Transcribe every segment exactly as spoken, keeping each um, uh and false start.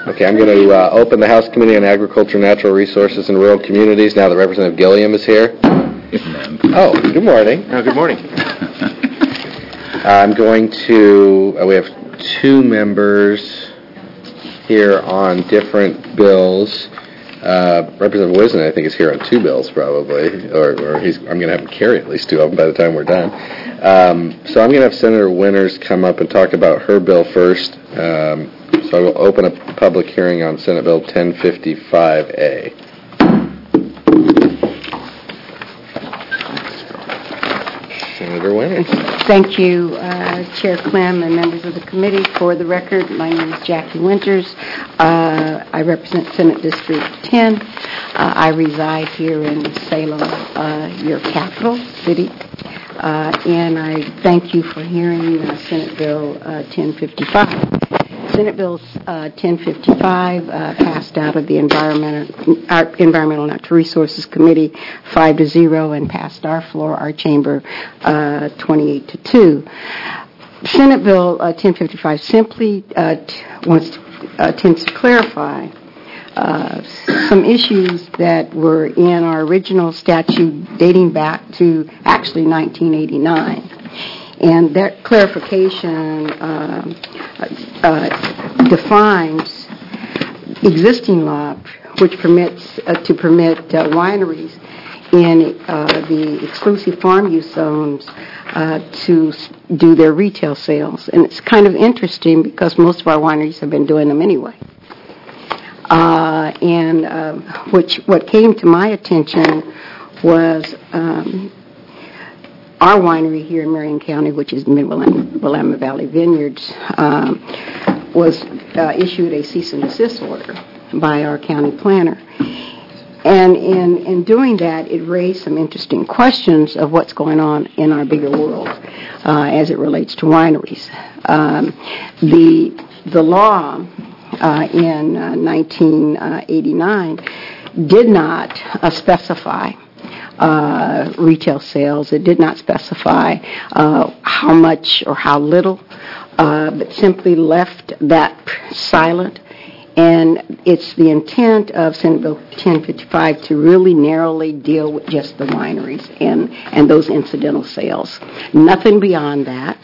Okay, I'm going to uh, open the House Committee on Agriculture, Natural Resources, and Rural Communities now that Representative Gilliam is here. Oh, good morning. Oh, good morning. I'm going to, uh, we have two members here on different bills. Uh, Representative Wisden, I think, is here on two bills probably, or, or he's, I'm going to have him carry at least two of them by the time we're done. Um, so I'm going to have Senator Winters come up and talk about her bill first. Um, so I will open a public hearing on Senate Bill ten fifty-five A. Senator Winters. Thank you, uh, Chair Clem and members of the committee. For the record, my name is Jackie Winters. Uh, I represent Senate District ten. Uh, I reside here in Salem, uh, your capital city. Uh, and I thank you for hearing uh, Senate Bill uh, ten fifty-five. Senate Bill uh, ten fifty-five uh, passed out of the Environmental, uh, Environmental Natural Resources Committee five to zero and passed our floor, our chamber, uh, twenty-eight to two. Senate Bill uh, ten fifty-five simply uh, t- wants to, uh, attempts to clarify uh, some issues that were in our original statute dating back to actually nineteen eighty-nine. And that clarification uh, uh, defines existing law, which permits uh, to permit uh, wineries in uh, the exclusive farm use zones uh, to s- do their retail sales. And it's kind of interesting because most of our wineries have been doing them anyway. Uh, and uh, which what came to my attention was um, our winery here in Marion County, which is Mid-Willamette Valley Vineyards, um, was uh, issued a cease and desist order by our county planner. And in, in doing that, it raised some interesting questions of what's going on in our bigger world uh, as it relates to wineries. Um, the, the law uh, in uh, nineteen eighty-nine did not uh, specify Uh, retail sales. It did not specify uh, how much or how little, uh, but simply left that silent. And it's the intent of Senate Bill ten fifty-five to really narrowly deal with just the wineries and, and those incidental sales. Nothing beyond that,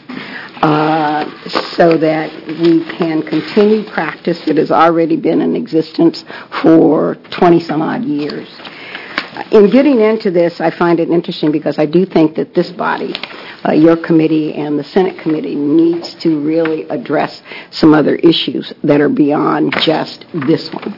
uh, so that we can continue practice that has already been in existence for twenty some odd years. In getting into this, I find it interesting because I do think that this body, uh, your committee and the Senate committee, needs to really address some other issues that are beyond just this one.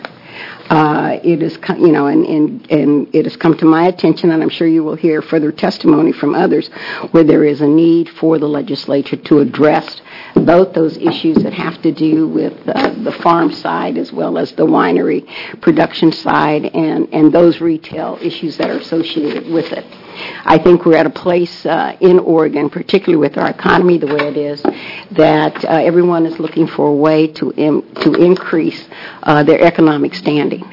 Uh, it is, you know, and, and, and it has come to my attention, and I'm sure you will hear further testimony from others, where there is a need for the legislature to address both those issues that have to do with uh, the farm side as well as the winery production side and, and those retail issues that are associated with it. I think we're at a place uh, in Oregon, particularly with our economy the way it is, that uh, everyone is looking for a way to im- to increase uh, their economic standing.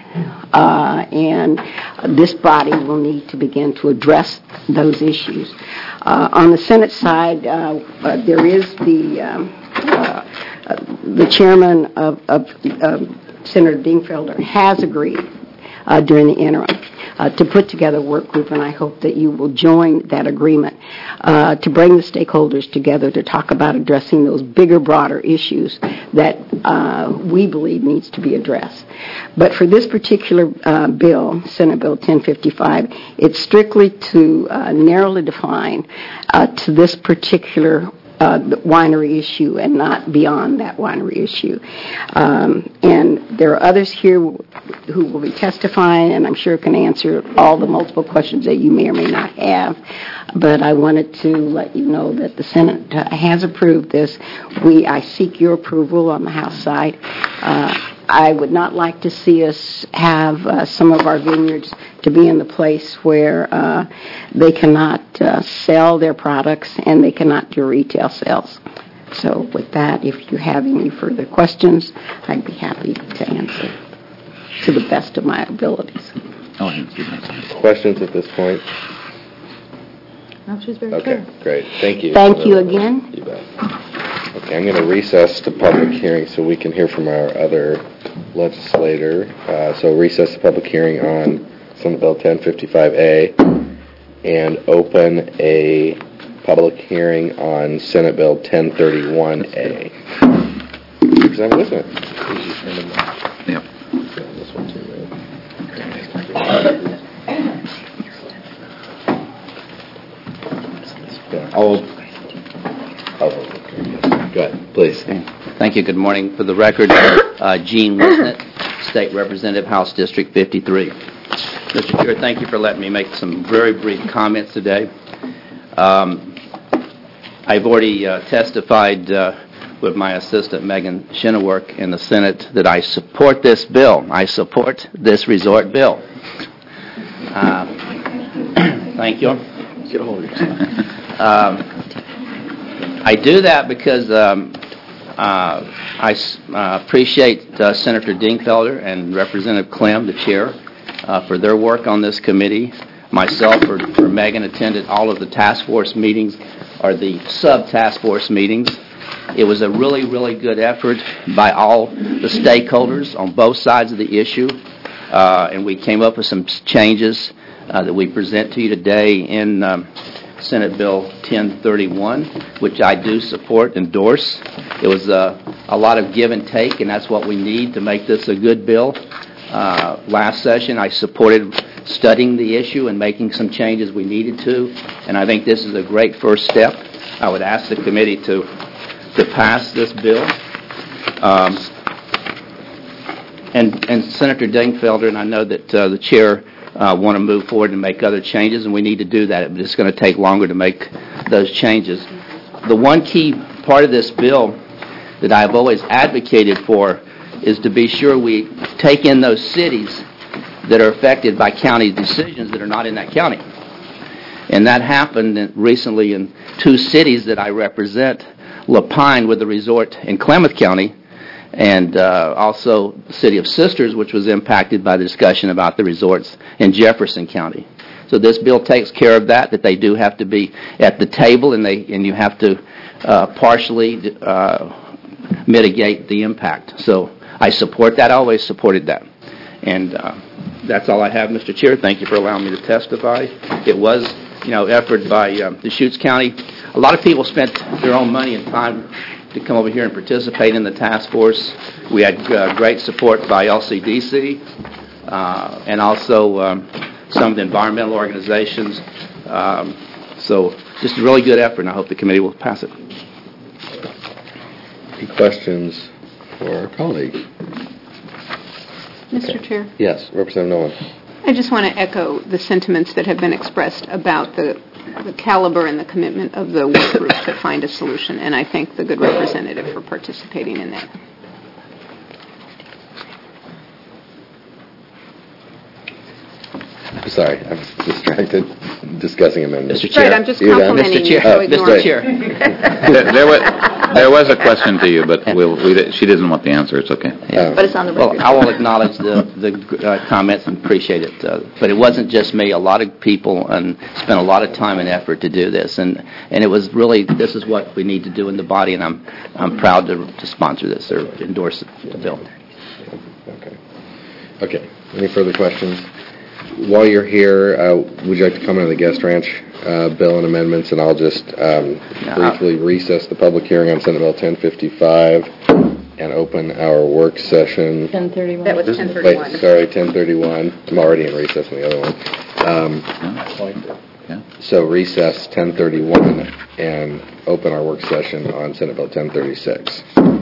Uh, and this body will need to begin to address those issues. Uh, on the Senate side, uh, uh, there is the um, uh, uh, the chairman of, of uh, Senator Dingfelder has agreed uh, during the interim uh, to put together a work group, and I hope that you will join that agreement uh, to bring the stakeholders together to talk about addressing those bigger, broader issues that uh, we believe needs to be addressed. But for this particular uh, bill, Senate Bill ten fifty-five, it's strictly to uh, narrowly define uh, to this particular Uh, the winery issue and not beyond that winery issue. Um, and there are others here who will be testifying, and I'm sure can answer all the multiple questions that you may or may not have. But I wanted to let you know that the Senate uh, has approved this. We, I seek your approval on the House side. Uh, I would not like to see us have uh, some of our vineyards to be in the place where uh, they cannot uh, sell their products and they cannot do retail sales. So with that, if you have any further questions, I'd be happy to answer to the best of my abilities. Oh, Questions at this point? No, she's very Okay, clear. great. Thank you. Thank you again. You bet. Okay, I'm going to recess to public hearing so we can hear from our other legislator. Uh, so recess the public hearing on Senate Bill ten fifty-five A and open a public hearing on Senate Bill ten thirty-one A. Representative Wisnet. Yep. This one too, right? Yeah. Oh, Oh, go ahead, please. Thank you. Good morning. For the record, uh, Gene Wisnet, State Representative, House District fifty-three. Mister Chair, thank you for letting me make some very brief comments today. Um, I've already uh, testified uh, with my assistant, Megan Shinnework, in the Senate that I support this bill. I support this resort bill. Uh, thank you. Get a hold of yourself. Um, I do that because um, uh, I uh, appreciate uh, Senator Dingfelder and Representative Clem, the chair, uh, for their work on this committee. Myself or, or Megan attended all of the task force meetings or the sub-task force meetings. It was a really, really good effort by all the stakeholders on both sides of the issue, uh, and we came up with some changes uh, that we present to you today in um, Senate Bill ten thirty-one, which I do support, endorse. It was uh, a lot of give and take, and that's what we need to make this a good bill. Uh, last session, I supported studying the issue and making some changes we needed to, and I think this is a great first step. I would ask the committee to to pass this bill. Um, and, and Senator Dingfelder, and I know that uh, the chair uh, want to move forward and make other changes, and we need to do that. It's going to take longer to make those changes. The one key part of this bill that I've always advocated for is to be sure we take in those cities that are affected by county decisions that are not in that county. And that happened recently in two cities that I represent, LaPine with the resort in Klamath County, and uh, also the city of Sisters, which was impacted by the discussion about the resorts in Jefferson County. So this bill takes care of that, that they do have to be at the table, and they and you have to uh, partially uh, mitigate the impact. So I support that. I always supported that. And uh, that's all I have, Mister Chair. Thank you for allowing me to testify. It was, you know, effort by um, Deschutes County. A lot of people spent their own money and time to come over here and participate in the task force. We had uh, great support by L C D C uh, and also um, some of the environmental organizations. Um, so just a really good effort, and I hope the committee will pass it. Any questions for our colleague? Mister Okay. Chair, Yes, Representative Nolan. I just want to echo the sentiments that have been expressed about the, the caliber and the commitment of the work group to find a solution, and I thank the good representative for participating in that. I'm sorry, I was distracted discussing amendments. Mister Chair. Right, I'm just You're done? complimenting Mister you, Chair. so Oh, ignore Mister it. Chair. there, there was there was a question to you, but we'll, we di- she doesn't want the answer. It's okay. Oh. But it's on the Well, record. I will acknowledge the, the uh, comments and appreciate it. Uh, but it wasn't just me. A lot of people and spent a lot of time and effort to do this. And, and it was really, this is what we need to do in the body, and I'm I'm proud to, to sponsor this or endorse the bill. Okay. Okay. Any further questions? While you're here, uh, would you like to comment on the guest ranch uh, bill and amendments? And I'll just um, No. briefly recess the public hearing on Senate Bill ten fifty-five and open our work session. ten thirty-one. That was Wait, ten thirty-one. sorry, ten thirty-one. I'm already in recess on the other one. Um, Yeah. so recess ten thirty-one and open our work session on Senate Bill ten thirty-six.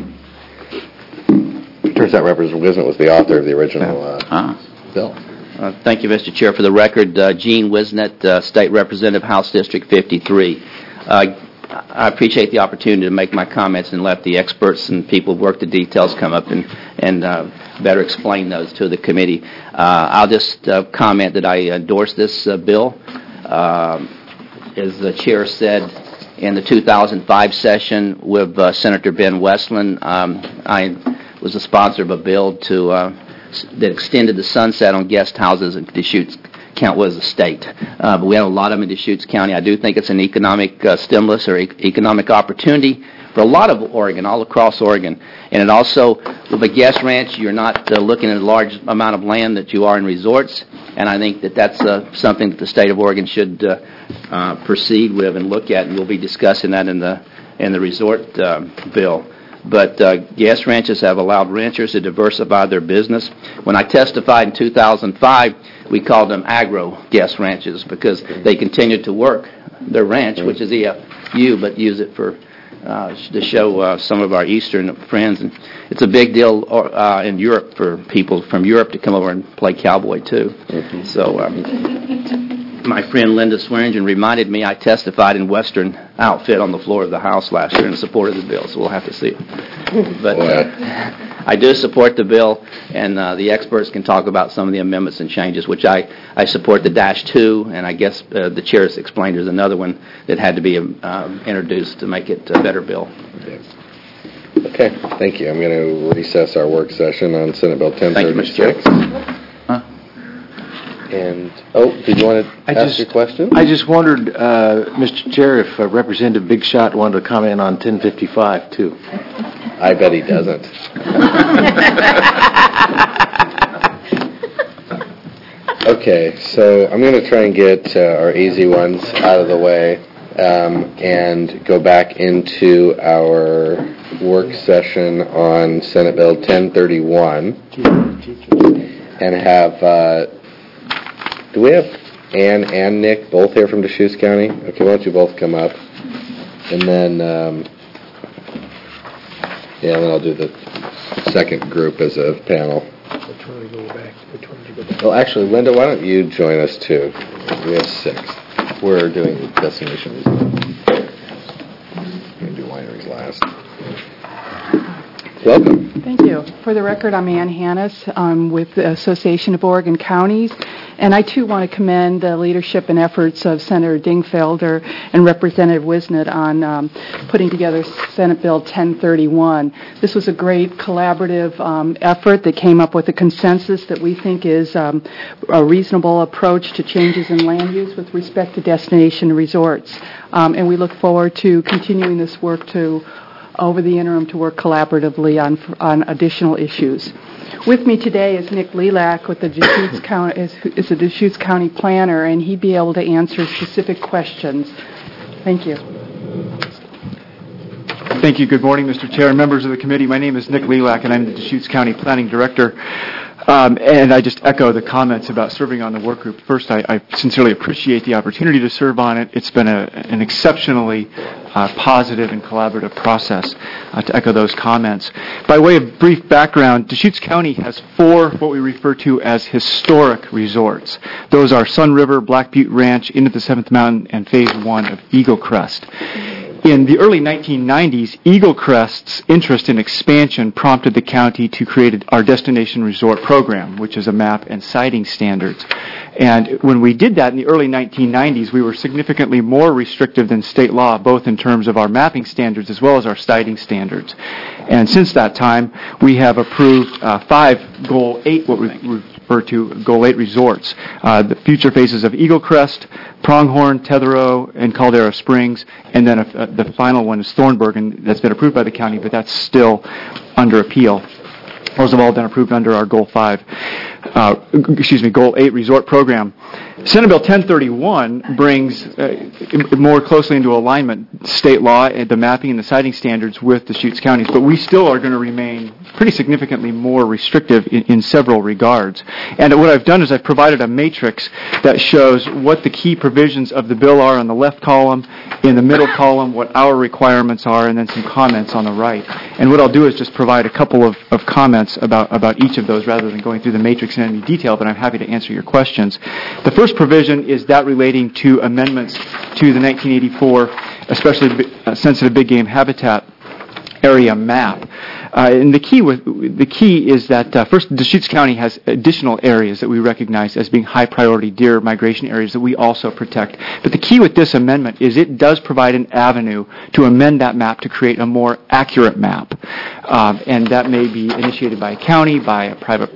Turns out Representative Wisnet was the author of the original uh, Ah. bill. Uh, thank you, Mister Chair. For the record, uh, Gene Wisnet, uh, State Representative, House District fifty-three. Uh, I appreciate the opportunity to make my comments and let the experts and people who work the details come up and, and uh, better explain those to the committee. Uh, I'll just uh, comment that I endorse this uh, bill. Uh, as the Chair said, in the two thousand five session with uh, Senator Ben Westland, um, I was a sponsor of a bill to uh, that extended the sunset on guest houses in Deschutes County was a state. Uh, but we have a lot of them in Deschutes County. I do think it's an economic uh, stimulus or e- economic opportunity for a lot of Oregon, all across Oregon. And it also, with a guest ranch, you're not uh, looking at a large amount of land that you are in resorts, and I think that that's uh, something that the state of Oregon should uh, uh, proceed with and look at, and we'll be discussing that in the in the resort uh, bill. But uh, guest ranches have allowed ranchers to diversify their business. When I testified in two thousand five, we called them agro guest ranches because they continued to work their ranch, which is E F U, but use it for uh, to show uh, some of our eastern friends. And it's a big deal uh, in Europe for people from Europe to come over and play cowboy too. Mm-hmm. So um, my friend Linda Swearingen reminded me I testified in Western outfit on the floor of the House last year in support of the bill, so we'll have to see. But uh, I do support the bill, and uh, the experts can talk about some of the amendments and changes, which I, I support the dash two, and I guess uh, the chair has explained there's another one that had to be um, introduced to make it a better bill. Okay, thank you. I'm going to recess our work session on Senate Bill ten thirty-six. Huh? And, oh, did you want to I ask just, your question? I just wondered, uh, Mister Chair, if uh, Representative Big Shot wanted to comment on ten fifty-five, too. I bet he doesn't. Okay, so I'm going to try and get uh, our easy ones out of the way um, and go back into our work session on Senate Bill ten thirty-one and have, uh, do we have Ann and Nick both here from Deschutes County? Okay, why don't you both come up? And then, um, yeah, then I'll do the second group as a panel. Which one to go back? Which one to go back? Well, actually, Linda, why don't you join us too? We have six. We're doing destinations. We're going to do wineries last. Welcome. Thank you. For the record, I'm Ann Hannes. I'm with the Association of Oregon Counties, and I too want to commend the leadership and efforts of Senator Dingfelder and Representative Wisnett on um, putting together Senate Bill ten thirty-one. This was a great collaborative um, effort that came up with a consensus that we think is um, a reasonable approach to changes in land use with respect to destination resorts. Um, and we look forward to continuing this work to over the interim to work collaboratively on on additional issues. With me today is Nick Lilac with the Deschutes County, is, is the Deschutes County planner, and he'd be able to answer specific questions. Thank you. Thank you. Good morning, Mister Chair and members of the committee. My name is Nick Lilac, and I'm the Deschutes County Planning Director. Um, and I just echo the comments about serving on the work group. First, I, I sincerely appreciate the opportunity to serve on it. It's been a, an exceptionally uh, positive and collaborative process, uh, to echo those comments. By way of brief background, Deschutes County has four what we refer to as historic resorts. Those are Sun River, Black Butte Ranch, Into the Seventh Mountain, and Phase One of Eagle Crest. In the early nineteen nineties, Eagle Crest's interest in expansion prompted the county to create our Destination Resort Program, which is a map and siting standards. And when we did that in the early nineteen nineties, we were significantly more restrictive than state law, both in terms of our mapping standards as well as our siting standards. And since that time, we have approved uh, five Goal eight, what we refer to Goal eight resorts. Uh, the future phases of Eagle Crest, Pronghorn, Tetherow, and Caldera Springs, and then uh, the final one is Thornburg, and that's been approved by the county, but that's still under appeal. Those have all been approved under our Goal five, uh, excuse me, Goal eight resort program. Senate Bill ten thirty-one brings uh, more closely into alignment state law, the mapping and the siting standards with Deschutes counties, but we still are going to remain pretty significantly more restrictive in, in several regards. And what I've done is I've provided a matrix that shows what the key provisions of the bill are on the left column, in the middle column what our requirements are, and then some comments on the right. And what I'll do is just provide a couple of, of comments about, about each of those rather than going through the matrix in any detail, but I'm happy to answer your questions. The first provision is that relating to amendments to the nineteen eighty-four, especially uh, sensitive big game habitat area map. Uh, and the key with the key is that uh, first, Deschutes County has additional areas that we recognize as being high priority deer migration areas that we also protect. But the key with this amendment is it does provide an avenue to amend that map to create a more accurate map, um, and that may be initiated by a county, by a private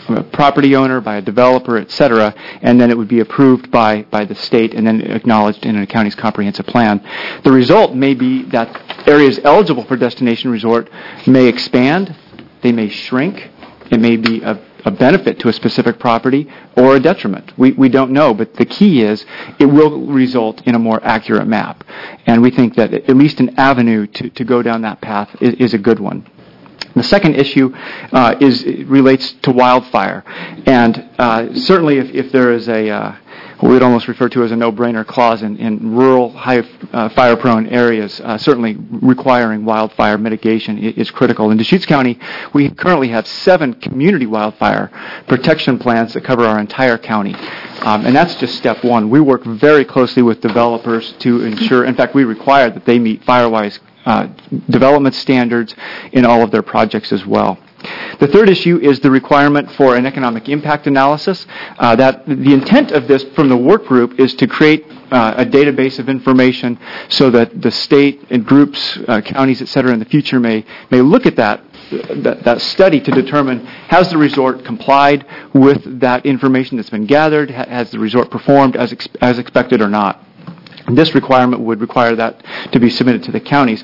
a property owner, by a developer, et cetera, and then it would be approved by, by the state and then acknowledged in a county's comprehensive plan. The result may be that areas eligible for destination resort may expand, they may shrink, it may be a, a benefit to a specific property or a detriment. We, we don't know, but the key is it will result in a more accurate map. And we think that at least an avenue to, to go down that path is, is a good one. The second issue uh, is relates to wildfire, and uh, certainly if, if there is a uh, what we'd almost refer to as a no-brainer clause in, in rural, high uh, fire-prone areas, uh, certainly requiring wildfire mitigation is, is critical. In Deschutes County, we currently have seven community wildfire protection plans that cover our entire county. Um, and that's just step one. We work very closely with developers to ensure, in fact, we require that they meet FireWise uh, development standards in all of their projects as well. The third issue is the requirement for an economic impact analysis. Uh, that the intent of this from the work group is to create uh, a database of information so that the state and groups, uh, counties, et cetera, in the future may may look at that, that that study to determine has the resort complied with that information that's been gathered, has the resort performed as ex- as expected or not. This requirement would require that to be submitted to the counties.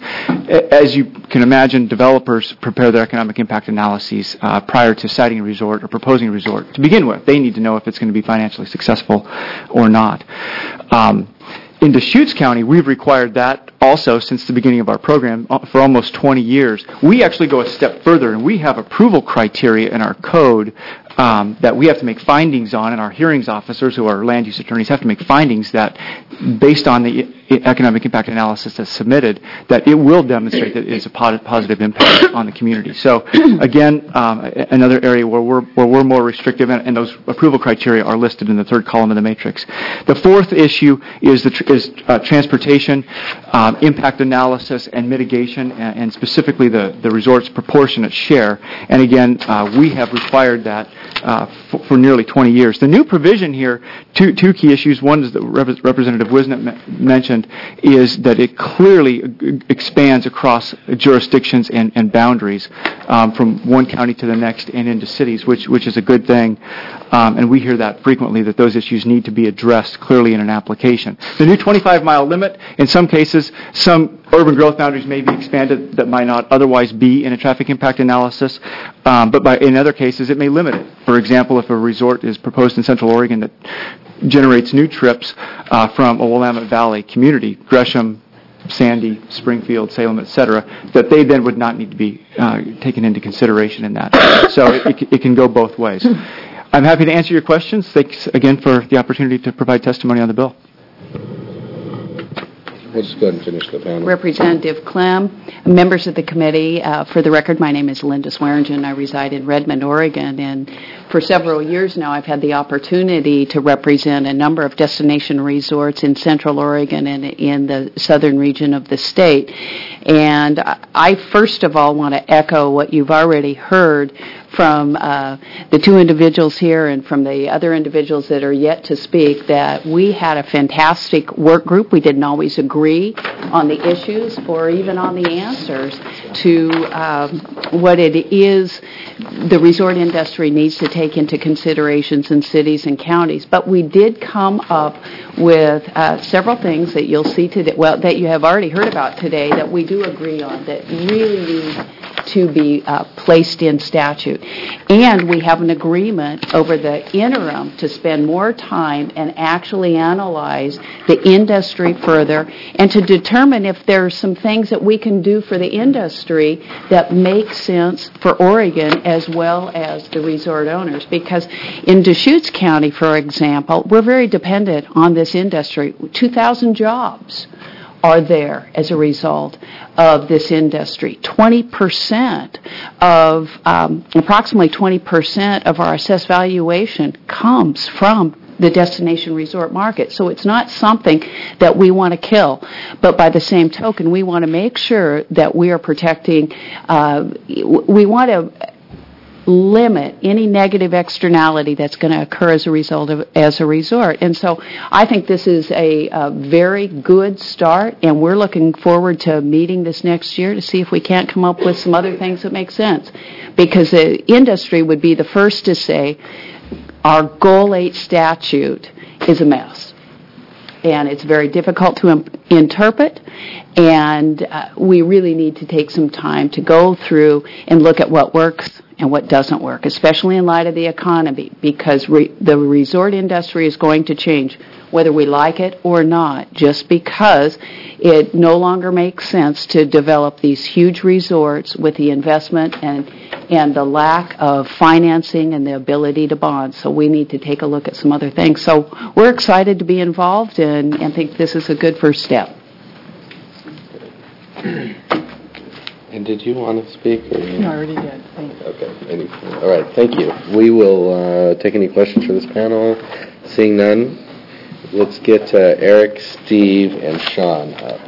As you can imagine, developers prepare their economic impact analyses uh, prior to siting a resort or proposing a resort. To begin with, they need to know if it's going to be financially successful or not. Um, in Deschutes County, we've required that also since the beginning of our program for almost twenty years. We actually go a step further, and we have approval criteria in our code Um, that we have to make findings on, and our hearings officers, who are land use attorneys, have to make findings that, based on the I- economic impact analysis that's submitted, that it will demonstrate that it's a po- positive impact on the community. So, again, um, another area where we're where we're more restrictive, and, and those approval criteria are listed in the third column of the matrix. The fourth issue is the tr- is uh, transportation, um, impact analysis, and mitigation, and, and specifically the the resort's proportionate share. And again, uh, we have required that. Uh, for, for nearly twenty years. The new provision here, two, two key issues. One is that Rep- Representative Wisnett me- mentioned, is that it clearly g- expands across jurisdictions and, and boundaries um, from one county to the next and into cities, which which is a good thing. Um, and we hear that frequently, that those issues need to be addressed clearly in an application. The new twenty-five mile limit, in some cases, some urban growth boundaries may be expanded that might not otherwise be in a traffic impact analysis, um, but by, in other cases it may limit it. For example, if a resort is proposed in Central Oregon that generates new trips uh, from a Willamette Valley community, Gresham, Sandy, Springfield, Salem, et cetera, that they then would not need to be uh, taken into consideration in that. So it, it, it can go both ways. I'm happy to answer your questions. Thanks again for the opportunity to provide testimony on the bill. We'll just go ahead and finish the panel. Representative Clem, members of the committee, uh, for the record, my name is Linda Swearingen. I reside in Redmond, Oregon, and for several years now I've had the opportunity to represent a number of destination resorts in Central Oregon and in the southern region of the state. And I first of all want to echo what you've already heard from uh, the two individuals here and from the other individuals that are yet to speak, that we had a fantastic work group. We didn't always agree on the issues or even on the answers to um, what it is the resort industry needs to take into considerations in cities and counties. But we did come up with uh, several things that you'll see today, well, that you have already heard about today, that we do agree on, that really need to be uh, placed in statute. And we have an agreement over the interim to spend more time and actually analyze the industry further and to determine if there are some things that we can do for the industry that make sense for Oregon as well as the resort owners. Because in Deschutes County, for example, we're very dependent on this industry. two thousand jobs are there as a result of this industry. twenty percent of, um, approximately twenty percent of our assessed valuation comes from the destination resort market. So it's not something that we want to kill. But by the same token, we want to make sure that we are protecting, uh, we want to limit any negative externality that's going to occur as a result of as a resort. And so I think this is a, a very good start, and we're looking forward to meeting this next year to see if we can't come up with some other things that make sense. Because the industry would be the first to say our Goal eight statute is a mess. And it's very difficult to imp- interpret, and uh, we really need to take some time to go through and look at what works and what doesn't work, especially in light of the economy, because re- the resort industry is going to change, whether we like it or not, just because it no longer makes sense to develop these huge resorts with the investment and and the lack of financing and the ability to bond. So we need to take a look at some other things. So we're excited to be involved and, and think this is a good first step. And did you want to speak? Or you... No, I already did. Thank you. Okay. Any, all right. Thank you. We will uh, take any questions for this panel. Seeing none, let's get uh, Eric, Steve, and Sean up.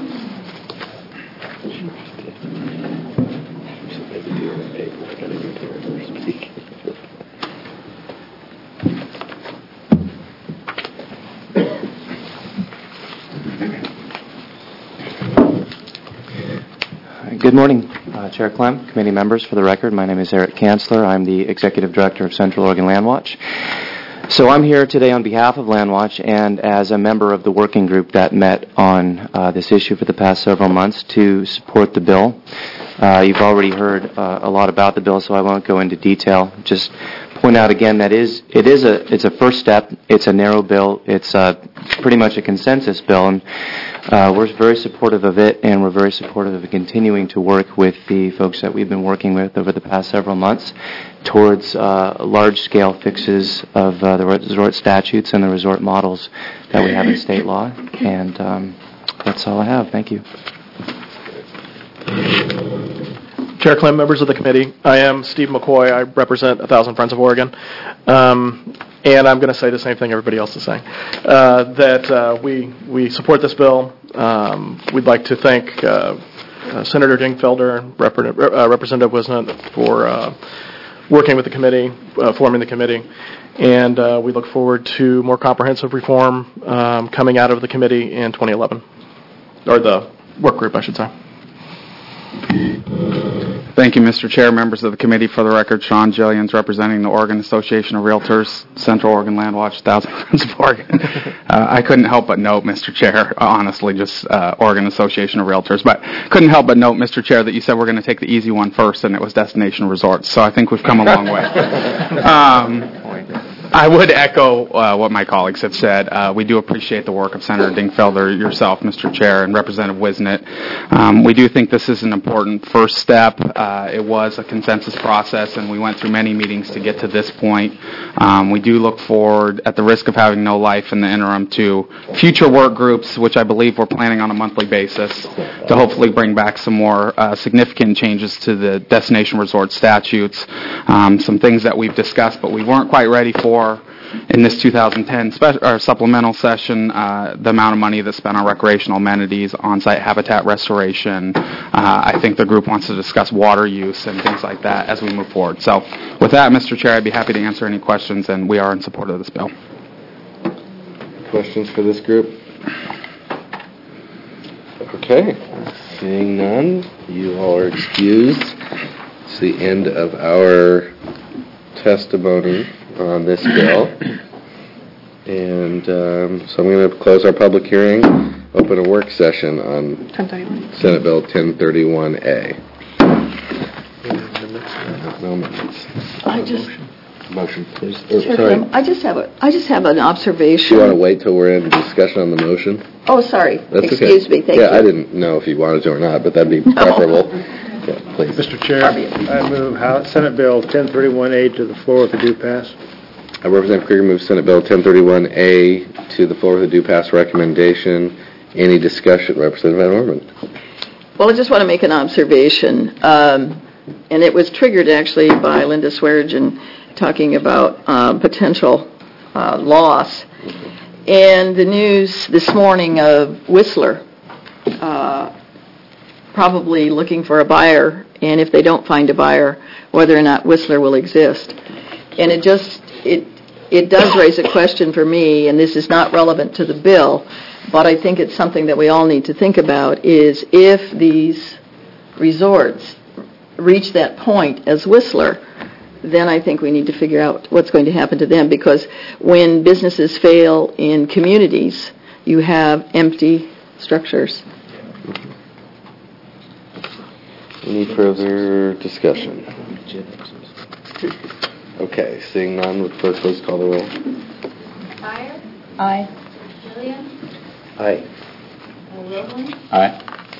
Good morning, uh, Chair Clem, committee members. For the record, my name is Eric Kanzler. I'm the Executive Director of Central Oregon Land Watch. So I'm here today on behalf of Land Watch and as a member of the working group that met on uh, this issue for the past several months to support the bill. Uh, you've already heard uh, a lot about the bill, so I won't go into detail. Just point out again that is it is a it's a first step. It's a narrow bill. It's uh, pretty much a consensus bill, and uh, we're very supportive of it, and we're very supportive of continuing to work with the folks that we've been working with over the past several months towards uh, large-scale fixes of uh, the resort statutes and the resort models that we have in state law. And um, that's all I have. Thank you. Chair Clem, members of the committee, I am Steve McCoy. I represent one thousand Friends of Oregon. Um, and I'm going to say the same thing everybody else is saying, uh, that uh, we we support this bill. Um, we'd like to thank uh, uh, Senator Dingfelder and Rep- uh, Representative Wisnett for uh, working with the committee, uh, forming the committee. And uh, we look forward to more comprehensive reform um, coming out of the committee in twenty eleven, or the work group, I should say. Thank you, Mister Chair, members of the committee. For the record, Sean Jillians, representing the Oregon Association of Realtors, Central Oregon Land Watch, one thousand Friends of Oregon. Uh, I couldn't help but note, Mister Chair, honestly, just uh, Oregon Association of Realtors, but couldn't help but note, Mister Chair, that you said we're going to take the easy one first, and it was destination resorts. So I think we've come a long way. Um, I would echo uh, what my colleagues have said. Uh, we do appreciate the work of Senator Dingfelder, yourself, Mister Chair, and Representative Wisnett. Um, we do think this is an important first step. Uh, it was a consensus process, and we went through many meetings to get to this point. Um, we do look forward, at the risk of having no life in the interim, to future work groups, which I believe we're planning on a monthly basis, to hopefully bring back some more uh, significant changes to the destination resort statutes, um, some things that we've discussed but we weren't quite ready for in this two thousand ten spe- or supplemental session, uh, the amount of money that's spent on recreational amenities, on-site habitat restoration. Uh, I think the group wants to discuss water use and things like that as we move forward. So with that, Mister Chair, I'd be happy to answer any questions, and we are in support of this bill. Questions for this group? Okay. Seeing none, you all are excused. It's the end of our testimony on this bill. And um, so I'm going to close our public hearing, open a work session on Senate Bill ten thirty-one A. No amendments. I just, Motion, please. Or, Chair sorry. Clem, I just have a, I just have an Do observation. you want to wait till we're in discussion on the motion? Oh, sorry. That's Excuse okay. me. Thank yeah, you. I didn't know if you wanted to or not, but that'd be preferable. Yeah, please. Mister Chair, I move House Senate Bill ten thirty-one A to the floor with a due pass. I Representative Krieger moves Senate Bill ten thirty-one A to the floor with a due pass recommendation. Any discussion? Representative Van Orman. Well, I just want to make an observation, um, and it was triggered actually by Linda Swearengin talking about uh, potential uh, loss. And the news this morning of Whistler uh, probably looking for a buyer, and if they don't find a buyer, whether or not Whistler will exist. And it just, it, it does raise a question for me, and this is not relevant to the bill, but I think it's something that we all need to think about, is if these resorts reach that point as Whistler, then I think we need to figure out what's going to happen to them, because when businesses fail in communities, you have empty structures. Any further discussion? Okay, seeing none, would clerk please call the roll? Fire? Aye. Gillian? Aye. Uh, Rowland? Aye.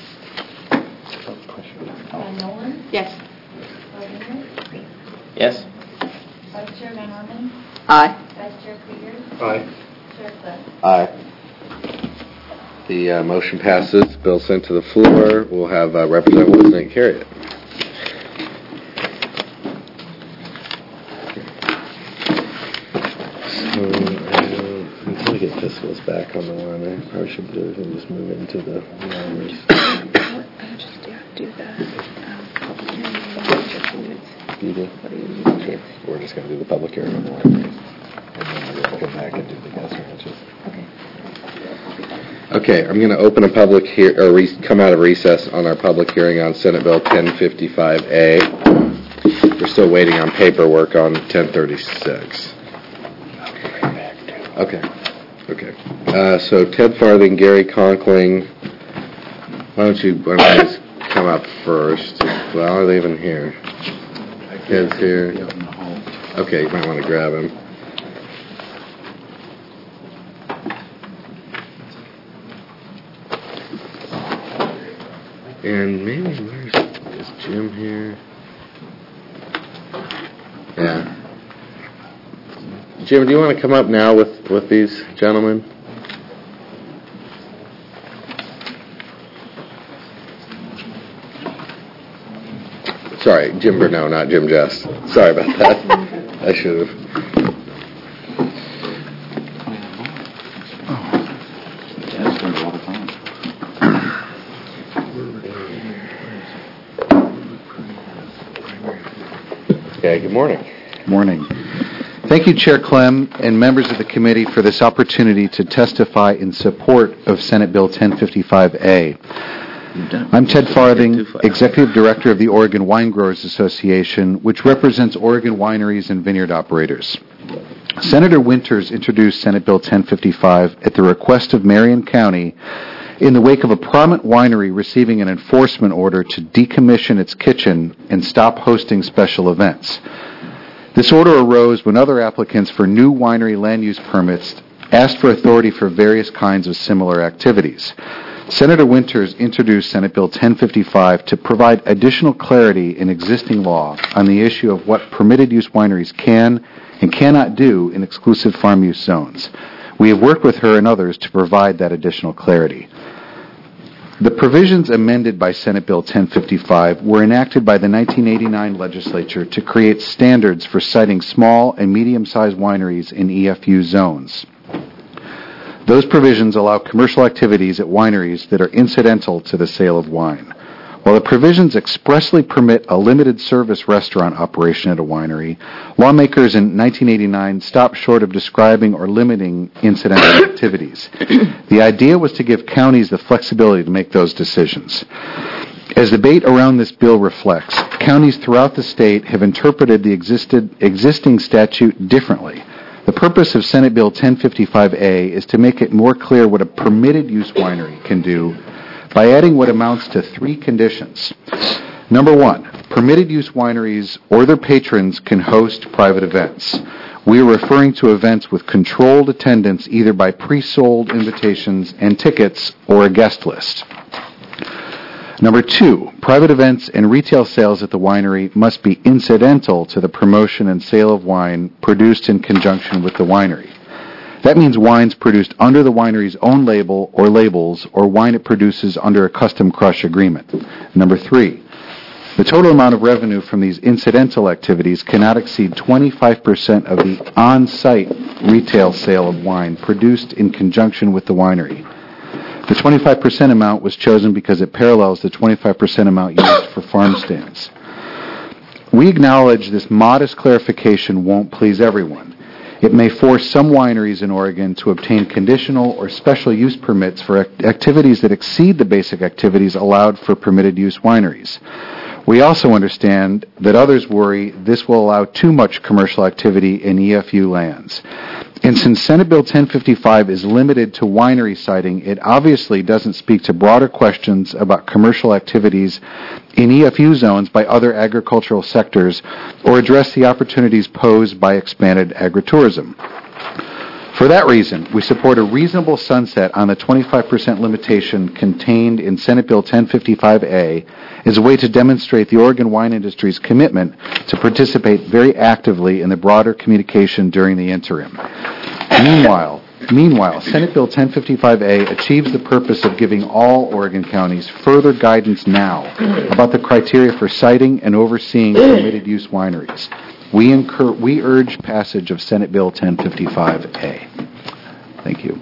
Uh, Nolan? Yes. Wagner? Yes. Vice Chair Van Orman? Aye. Vice Chair Krieger? Aye. Chair Cliff? Aye. The uh, motion passes. Bill sent to the floor. We'll have uh, Representative Wozniak carry it. So, uh, until we get fiscals back on the line, I probably should do it and just move into the numbers. Just do the public hearing. You do? Okay. We're just going to do the public hearing on the libraries. And then we'll go back and do the guest ranches. Okay, I'm going to open a public hear or re- come out of recess on our public hearing on Senate Bill ten fifty-five A. We're still waiting on paperwork on ten thirty-six. Okay, okay. Uh, so Ted Farthing, Gary Conkling, why don't you, why don't you guys come up first? Well, are they even here? Ted's here. Okay, you might want to grab him. And maybe, where's, is Jim here? Yeah. Jim, do you want to come up now with, with these gentlemen? Sorry, Jim Burnell, not Jim Jess. Sorry about that. I should have. Okay, good morning. Morning. Thank you, Chair Clem and members of the committee for this opportunity to testify in support of Senate Bill ten fifty-five A. I'm Ted Farthing, Executive Director of the Oregon Wine Growers Association, which represents Oregon wineries and vineyard operators. Senator Winters introduced Senate Bill ten fifty-five at the request of Marion County in the wake of a prominent winery receiving an enforcement order to decommission its kitchen and stop hosting special events. This order arose when other applicants for new winery land use permits asked for authority for various kinds of similar activities. Senator Winters introduced Senate Bill ten fifty-five to provide additional clarity in existing law on the issue of what permitted use wineries can and cannot do in exclusive farm use zones. We have worked with her and others to provide that additional clarity. The provisions amended by Senate Bill ten fifty-five were enacted by the nineteen eighty-nine legislature to create standards for siting small and medium-sized wineries in E F U zones. Those provisions allow commercial activities at wineries that are incidental to the sale of wine. While the provisions expressly permit a limited service restaurant operation at a winery, lawmakers in nineteen eighty-nine stopped short of describing or limiting incidental activities. The idea was to give counties the flexibility to make those decisions. As debate around this bill reflects, counties throughout the state have interpreted the existed, existing statute differently. The purpose of Senate Bill ten fifty-five A is to make it more clear what a permitted use winery can do by adding what amounts to three conditions. Number one, permitted use wineries or their patrons can host private events. We are referring to events with controlled attendance either by pre-sold invitations and tickets or a guest list. Number two, private events and retail sales at the winery must be incidental to the promotion and sale of wine produced in conjunction with the winery. That means wines produced under the winery's own label or labels, or wine it produces under a custom crush agreement. Number three, the total amount of revenue from these incidental activities cannot exceed twenty-five percent of the on-site retail sale of wine produced in conjunction with the winery. The twenty-five percent amount was chosen because it parallels the twenty-five percent amount used for farm stands. We acknowledge this modest clarification won't please everyone. It may force some wineries in Oregon to obtain conditional or special use permits for act- activities that exceed the basic activities allowed for permitted use wineries. We also understand that others worry this will allow too much commercial activity in E F U lands. And since Senate Bill ten fifty-five is limited to winery siting, it obviously doesn't speak to broader questions about commercial activities in E F U zones by other agricultural sectors or address the opportunities posed by expanded agritourism. For that reason, we support a reasonable sunset on the twenty-five percent limitation contained in Senate Bill ten fifty-five A as a way to demonstrate the Oregon wine industry's commitment to participate very actively in the broader communication during the interim. Meanwhile, meanwhile, Senate Bill ten fifty-five A achieves the purpose of giving all Oregon counties further guidance now about the criteria for citing and overseeing permitted use wineries. We, incur, we urge passage of Senate Bill ten fifty-five A. Thank you.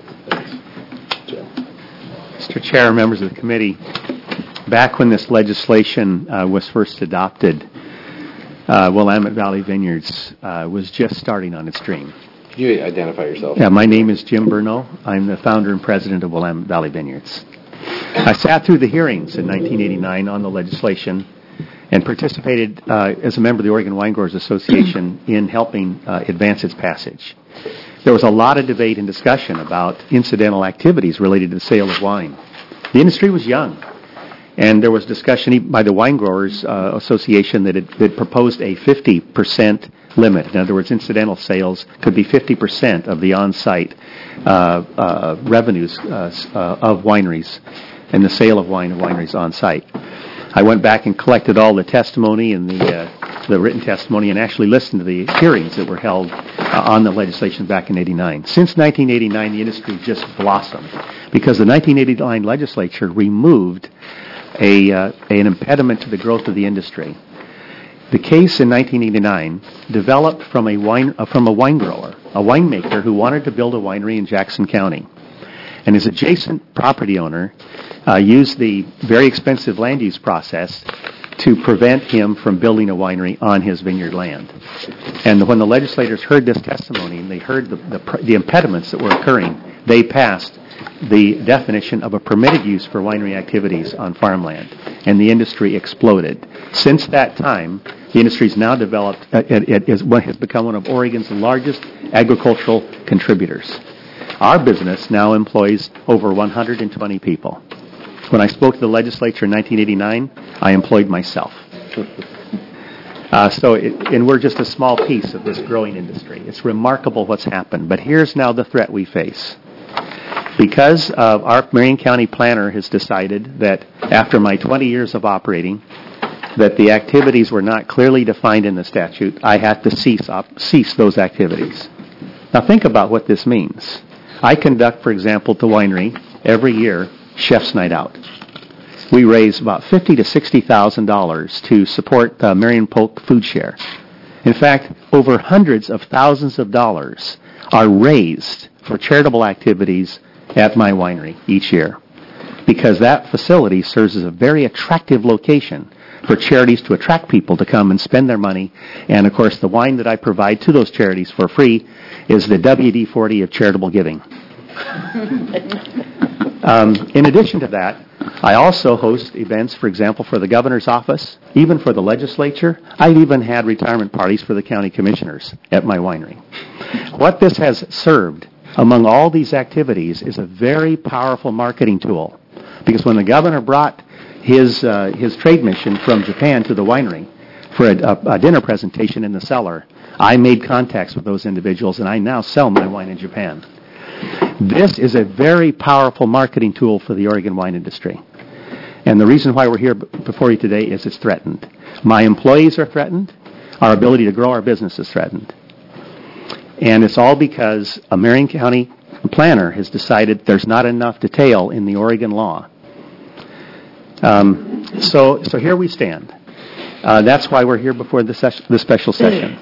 Mister Chair, members of the committee, back when this legislation uh, was first adopted, uh, Willamette Valley Vineyards uh, was just starting on its dream. Can you identify yourself? Yeah, my name is Jim Burno. I'm the founder and president of Willamette Valley Vineyards. I sat through the hearings in nineteen eighty-nine on the legislation and participated uh, as a member of the Oregon Wine Growers Association in helping uh, advance its passage. There was a lot of debate and discussion about incidental activities related to the sale of wine. The industry was young, and there was discussion by the Wine Growers uh, Association that it that proposed a fifty percent limit. In other words, incidental sales could be fifty percent of the on-site uh, uh, revenues uh, uh, of wineries and the sale of wine of wineries on-site. I went back and collected all the testimony and the uh, the written testimony and actually listened to the hearings that were held uh, on the legislation back in eighty-nine. Since nineteen eighty-nine, the industry just blossomed because the nineteen eighty-nine legislature removed a uh, an impediment to the growth of the industry. The case in nineteen eighty-nine developed from a wine uh, from a wine grower, a winemaker who wanted to build a winery in Jackson County. And his adjacent property owner uh, used the very expensive land use process to prevent him from building a winery on his vineyard land. And when the legislators heard this testimony and they heard the, the, the impediments that were occurring, they passed the definition of a permitted use for winery activities on farmland. And the industry exploded. Since that time, the industry has now developed, uh, it, it is what has become one of Oregon's largest agricultural contributors. Our business now employs over one hundred twenty people. When I spoke to the legislature in nineteen eighty-nine, I employed myself. Uh, so, it, and we're just a small piece of this growing industry. It's remarkable what's happened. But here's now the threat we face. Because uh, our Marion County planner has decided that after my twenty years of operating, that the activities were not clearly defined in the statute, I had to cease, op- cease those activities. Now think about what this means. I conduct, for example, at the winery every year Chef's Night Out. We raise about fifty to sixty thousand dollars to support uh, Marion Polk Food Share. In fact, over hundreds of thousands of dollars are raised for charitable activities at my winery each year, because that facility serves as a very attractive location for charities to attract people to come and spend their money. And of course, the wine that I provide to those charities for free is the W D forty of charitable giving. um, in addition to that, I also host events, for example, for the governor's office, even for the legislature. I've even had retirement parties for the county commissioners at my winery. What this has served among all these activities is a very powerful marketing tool, because when the governor brought his uh, his trade mission from Japan to the winery for a, a, a dinner presentation in the cellar, I made contacts with those individuals, and I now sell my wine in Japan. This is a very powerful marketing tool for the Oregon wine industry. And the reason why we're here b- before you today is it's threatened. My employees are threatened. Our ability to grow our business is threatened. And it's all because a Marion County planner has decided there's not enough detail in the Oregon law. Um, so, so here we stand. Uh, that's why we're here before the, ses- the special session.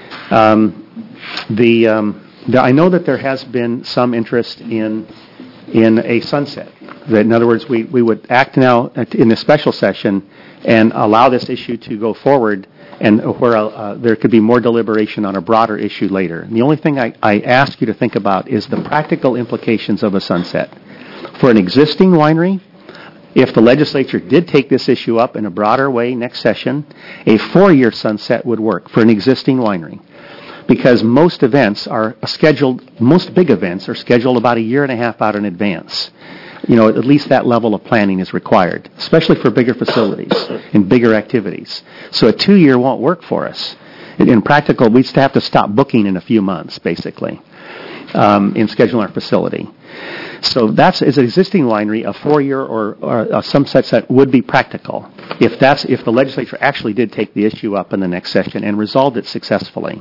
Um, the, um, the I know that there has been some interest in in a sunset. That, in other words, we, we would act now in the special session and allow this issue to go forward, and where uh, there could be more deliberation on a broader issue later. And the only thing I, I ask you to think about is the practical implications of a sunset. For an existing winery, if the legislature did take this issue up in a broader way next session, a four-year sunset would work for an existing winery. Because most events are scheduled, most big events are scheduled about a year and a half out in advance. You know, at least that level of planning is required, especially for bigger facilities and bigger activities. So a two-year won't work for us. In, in practical, we'd have to stop booking in a few months, basically, um, in scheduling our facility. So that's, as an existing winery, a four-year or, or a sunset set would be practical if that's if the legislature actually did take the issue up in the next session and resolved it successfully.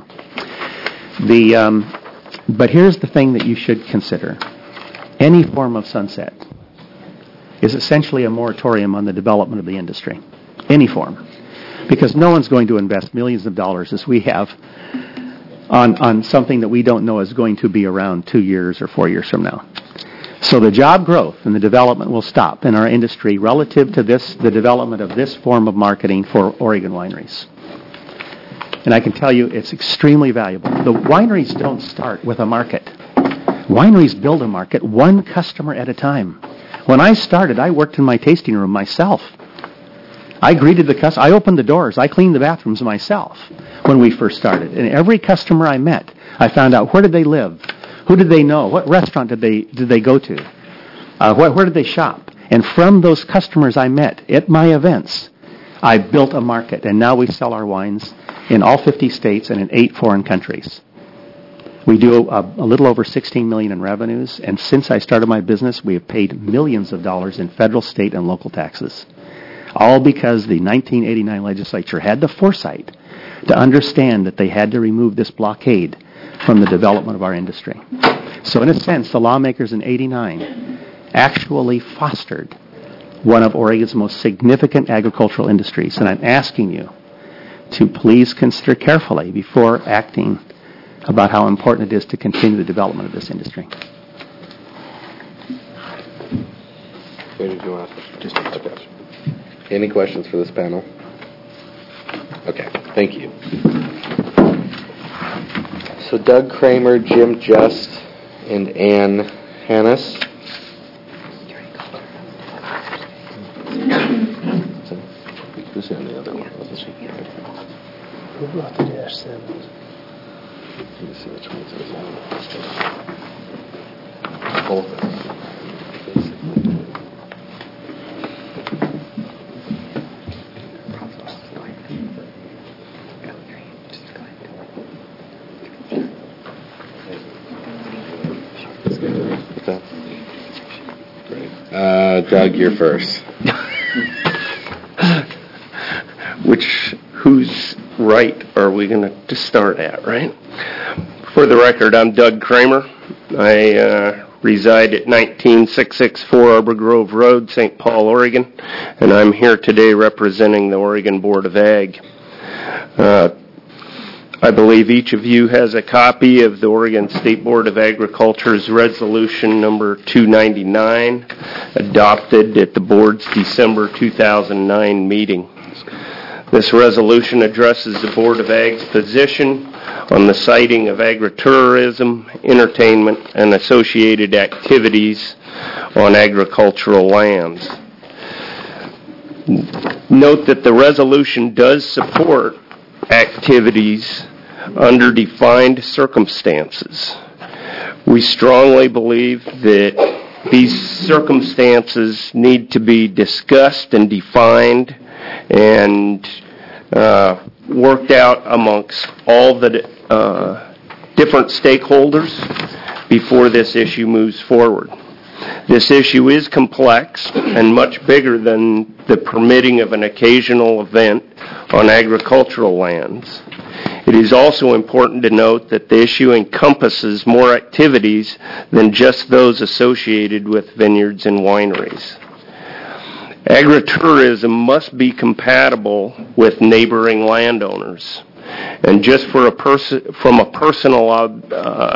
The um, but here's the thing that you should consider: any form of sunset is essentially a moratorium on the development of the industry, any form, because no one's going to invest millions of dollars as we have on on something that we don't know is going to be around two years or four years from now. So the job growth and the development will stop in our industry relative to this, the development of this form of marketing for Oregon wineries. And I can tell you it's extremely valuable. The wineries don't start with a market. Wineries build a market one customer at a time. When I started, I worked in my tasting room myself. I greeted the customer. I opened the doors. I cleaned the bathrooms myself when we first started. And every customer I met, I found out where did they live, who did they know, what restaurant did they did they go to, uh, wh- where did they shop. And from those customers I met at my events, I built a market. And now we sell our wines in all fifty states and in eight foreign countries. We do a, a little over sixteen million dollars in revenues, and since I started my business, we have paid millions of dollars in federal, state, and local taxes. All because the nineteen eighty-nine legislature had the foresight to understand that they had to remove this blockade from the development of our industry. So in a sense, the lawmakers in eighty-nine actually fostered one of Oregon's most significant agricultural industries, and I'm asking you to please consider carefully before acting about how important it is to continue the development of this industry. Where did you want to just okay. Any questions for this panel? Okay, thank you. So Doug Kramer, Jim Just, and Ann Hannes. Who's on the other one? Who brought the dash sevens? Let me see which one's this one. Both of them. Uh, Doug, you're first. Which, whose right are we going to start at, right? For the record, I'm Doug Kramer. I uh, reside at nineteen six sixty-four Arbor Grove Road, Saint Paul, Oregon, and I'm here today representing the Oregon Board of Ag. Uh, I believe each of you has a copy of the Oregon State Board of Agriculture's resolution number two ninety-nine, adopted at the board's December two thousand nine meeting. This resolution addresses the Board of Ag's position on the siting of agritourism, entertainment, and associated activities on agricultural lands. Note that the resolution does support activities under defined circumstances. We strongly believe that these circumstances need to be discussed and defined and uh, worked out amongst all the uh, different stakeholders before this issue moves forward. This issue is complex and much bigger than the permitting of an occasional event on agricultural lands. It is also important to note that the issue encompasses more activities than just those associated with vineyards and wineries. Agritourism must be compatible with neighboring landowners. And just for a pers- from a personal uh,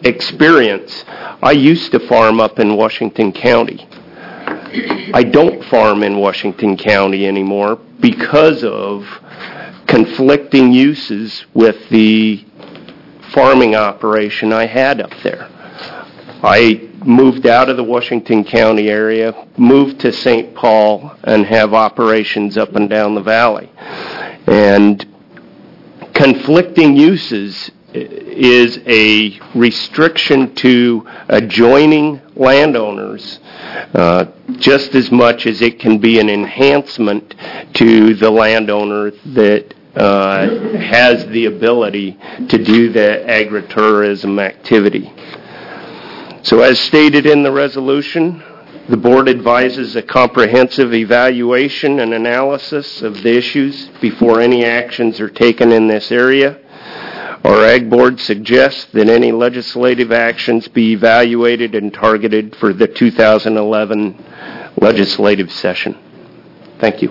experience. I used to farm up in Washington County. I don't farm in Washington County anymore because of conflicting uses with the farming operation I had up there. I moved out of the Washington County area, moved to Saint Paul, and have operations up and down the valley. And conflicting uses is a restriction to adjoining landowners uh, just as much as it can be an enhancement to the landowner that uh, has the ability to do the agritourism activity. So as stated in the resolution, the board advises a comprehensive evaluation and analysis of the issues before any actions are taken in this area. Our Ag Board suggests that any legislative actions be evaluated and targeted for the two thousand eleven legislative session. Thank you.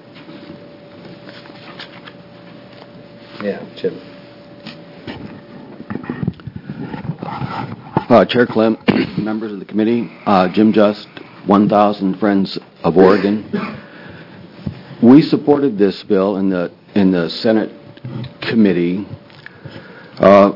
Yeah, Chip. Uh, Chair Clem, members of the committee, uh, Jim Just, one thousand Friends of Oregon. We supported this bill in the in the Senate committee uh,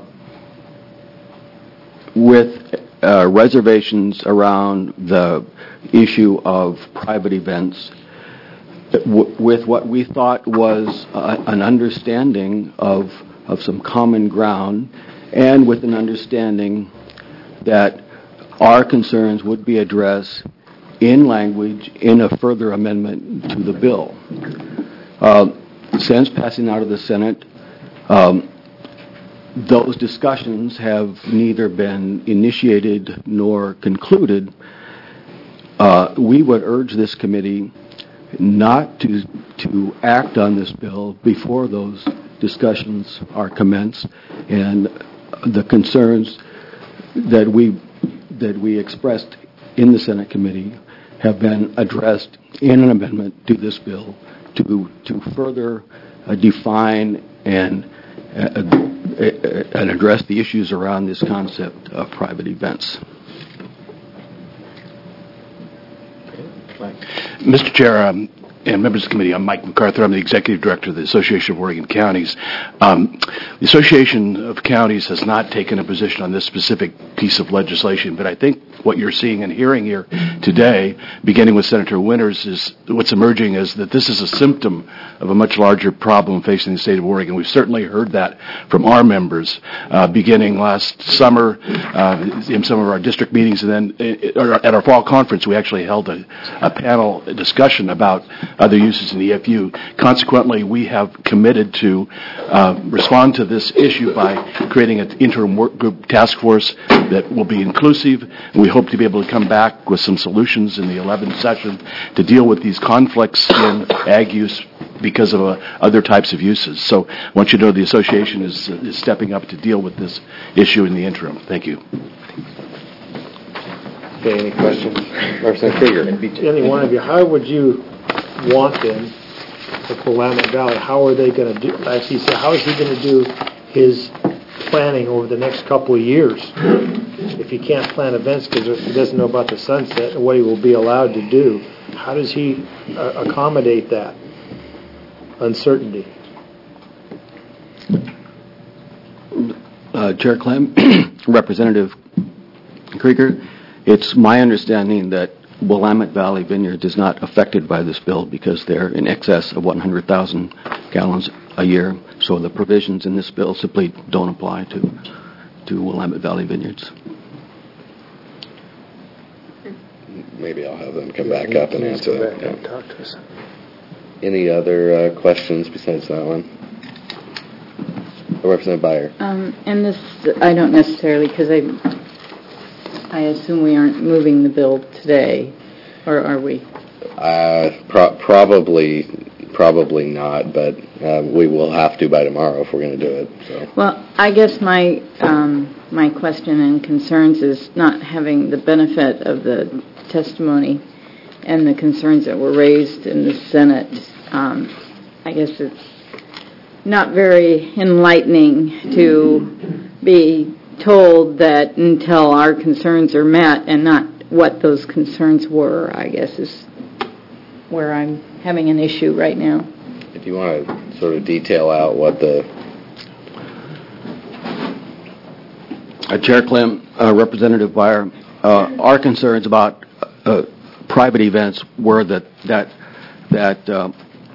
with uh, reservations around the issue of private events, w- with what we thought was uh, an understanding of of some common ground, and with an understanding that our concerns would be addressed in language in a further amendment to the bill. Uh, since passing out of the Senate, um, those discussions have neither been initiated nor concluded. Uh, we would urge this committee not to to act on this bill before those discussions are commenced, and the concerns that we that we expressed in the Senate committee have been addressed in an amendment to this bill to to further uh, define and uh, uh, and address the issues around this concept of private events. Mister Chair, um, and members of the committee, I'm Mike MacArthur. I'm the Executive Director of the Association of Oregon Counties. Um, the Association of Counties has not taken a position on this specific piece of legislation, but I think what you're seeing and hearing here today, beginning with Senator Winters, is what's emerging is that this is a symptom of a much larger problem facing the state of Oregon. We've certainly heard that from our members, uh, beginning last summer uh, in some of our district meetings, and then uh, at our fall conference, we actually held a, a panel discussion about other uses in the E F U. Consequently, we have committed to uh, respond to this issue by creating an interim work group task force that will be inclusive. We hope to be able to come back with some solutions in the eleventh session to deal with these conflicts in ag use because of uh, other types of uses. So I want you to know the association is, uh, is stepping up to deal with this issue in the interim. Thank you. Okay, any questions? Representative Krieger. Any one of you, how would you want them, the Willamette Valley, how are they going to do, as he said, how is he going to do his planning over the next couple of years if he can't plan events because he doesn't know about the sunset and what he will be allowed to do? How does he uh, accommodate that uncertainty? Uh, Chair Clem, Representative Krieger, it's my understanding that Willamette Valley Vineyards is not affected by this bill because they're in excess of one hundred thousand gallons a year. So the provisions in this bill simply don't apply to to Willamette Valley Vineyards. Maybe I'll have them come back up and answer that. Yeah. Talk to us. Any other uh, questions besides that one? Representative Byer. Um, and this, I don't necessarily, because I, I assume we aren't moving the bill today, or are we? Uh, pro- probably, probably not, but uh, we will have to by tomorrow if we're going to do it. So. Well, I guess my um, my question and concerns is not having the benefit of the testimony and the concerns that were raised in the Senate. Um, I guess it's not very enlightening to be told that until our concerns are met and not what those concerns were, I guess is where I'm having an issue right now. If you want to sort of detail out what the... Uh, Chair Clem, uh, Representative Beyer, uh, our concerns about uh, private events were that that that uh,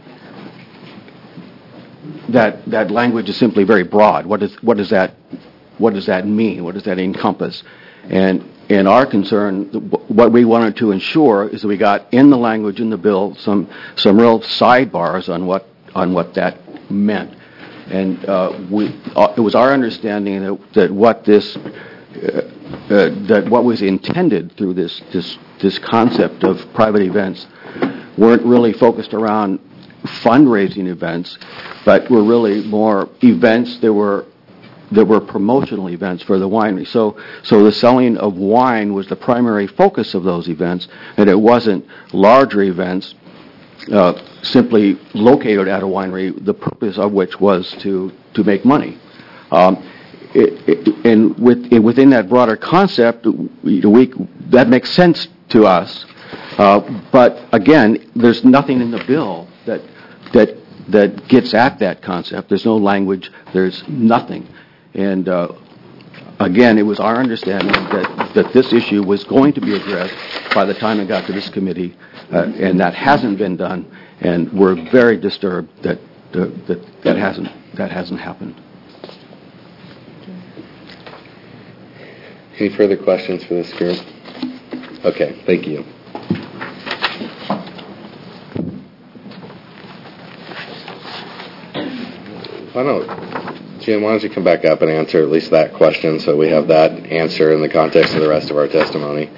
that that language is simply very broad. What is what does that what does that mean? What does that encompass? And and our concern, what we wanted to ensure, is that we got in the language in the bill some some real sidebars on what on what that meant. And uh, we, uh, it was our understanding that, that what this, uh, uh, that what was intended through this, this this concept of private events weren't really focused around fundraising events, but were really more events that were that were promotional events for the winery. So, so the selling of wine was the primary focus of those events, and it wasn't larger events. Uh, simply located at a winery, the purpose of which was to, to make money. Um, it, it, and with, within that broader concept, we, we, that makes sense to us. Uh, but again, there's nothing in the bill that that that gets at that concept. There's no language. There's nothing. And uh, again, it was our understanding that, that this issue was going to be addressed by the time it got to this committee. Uh, and that hasn't been done, and we're very disturbed that uh, that that hasn't that hasn't happened. Any further questions for this group? Okay, thank you. Why don't, Jim, why don't you come back up and answer at least that question so we have that answer in the context of the rest of our testimony.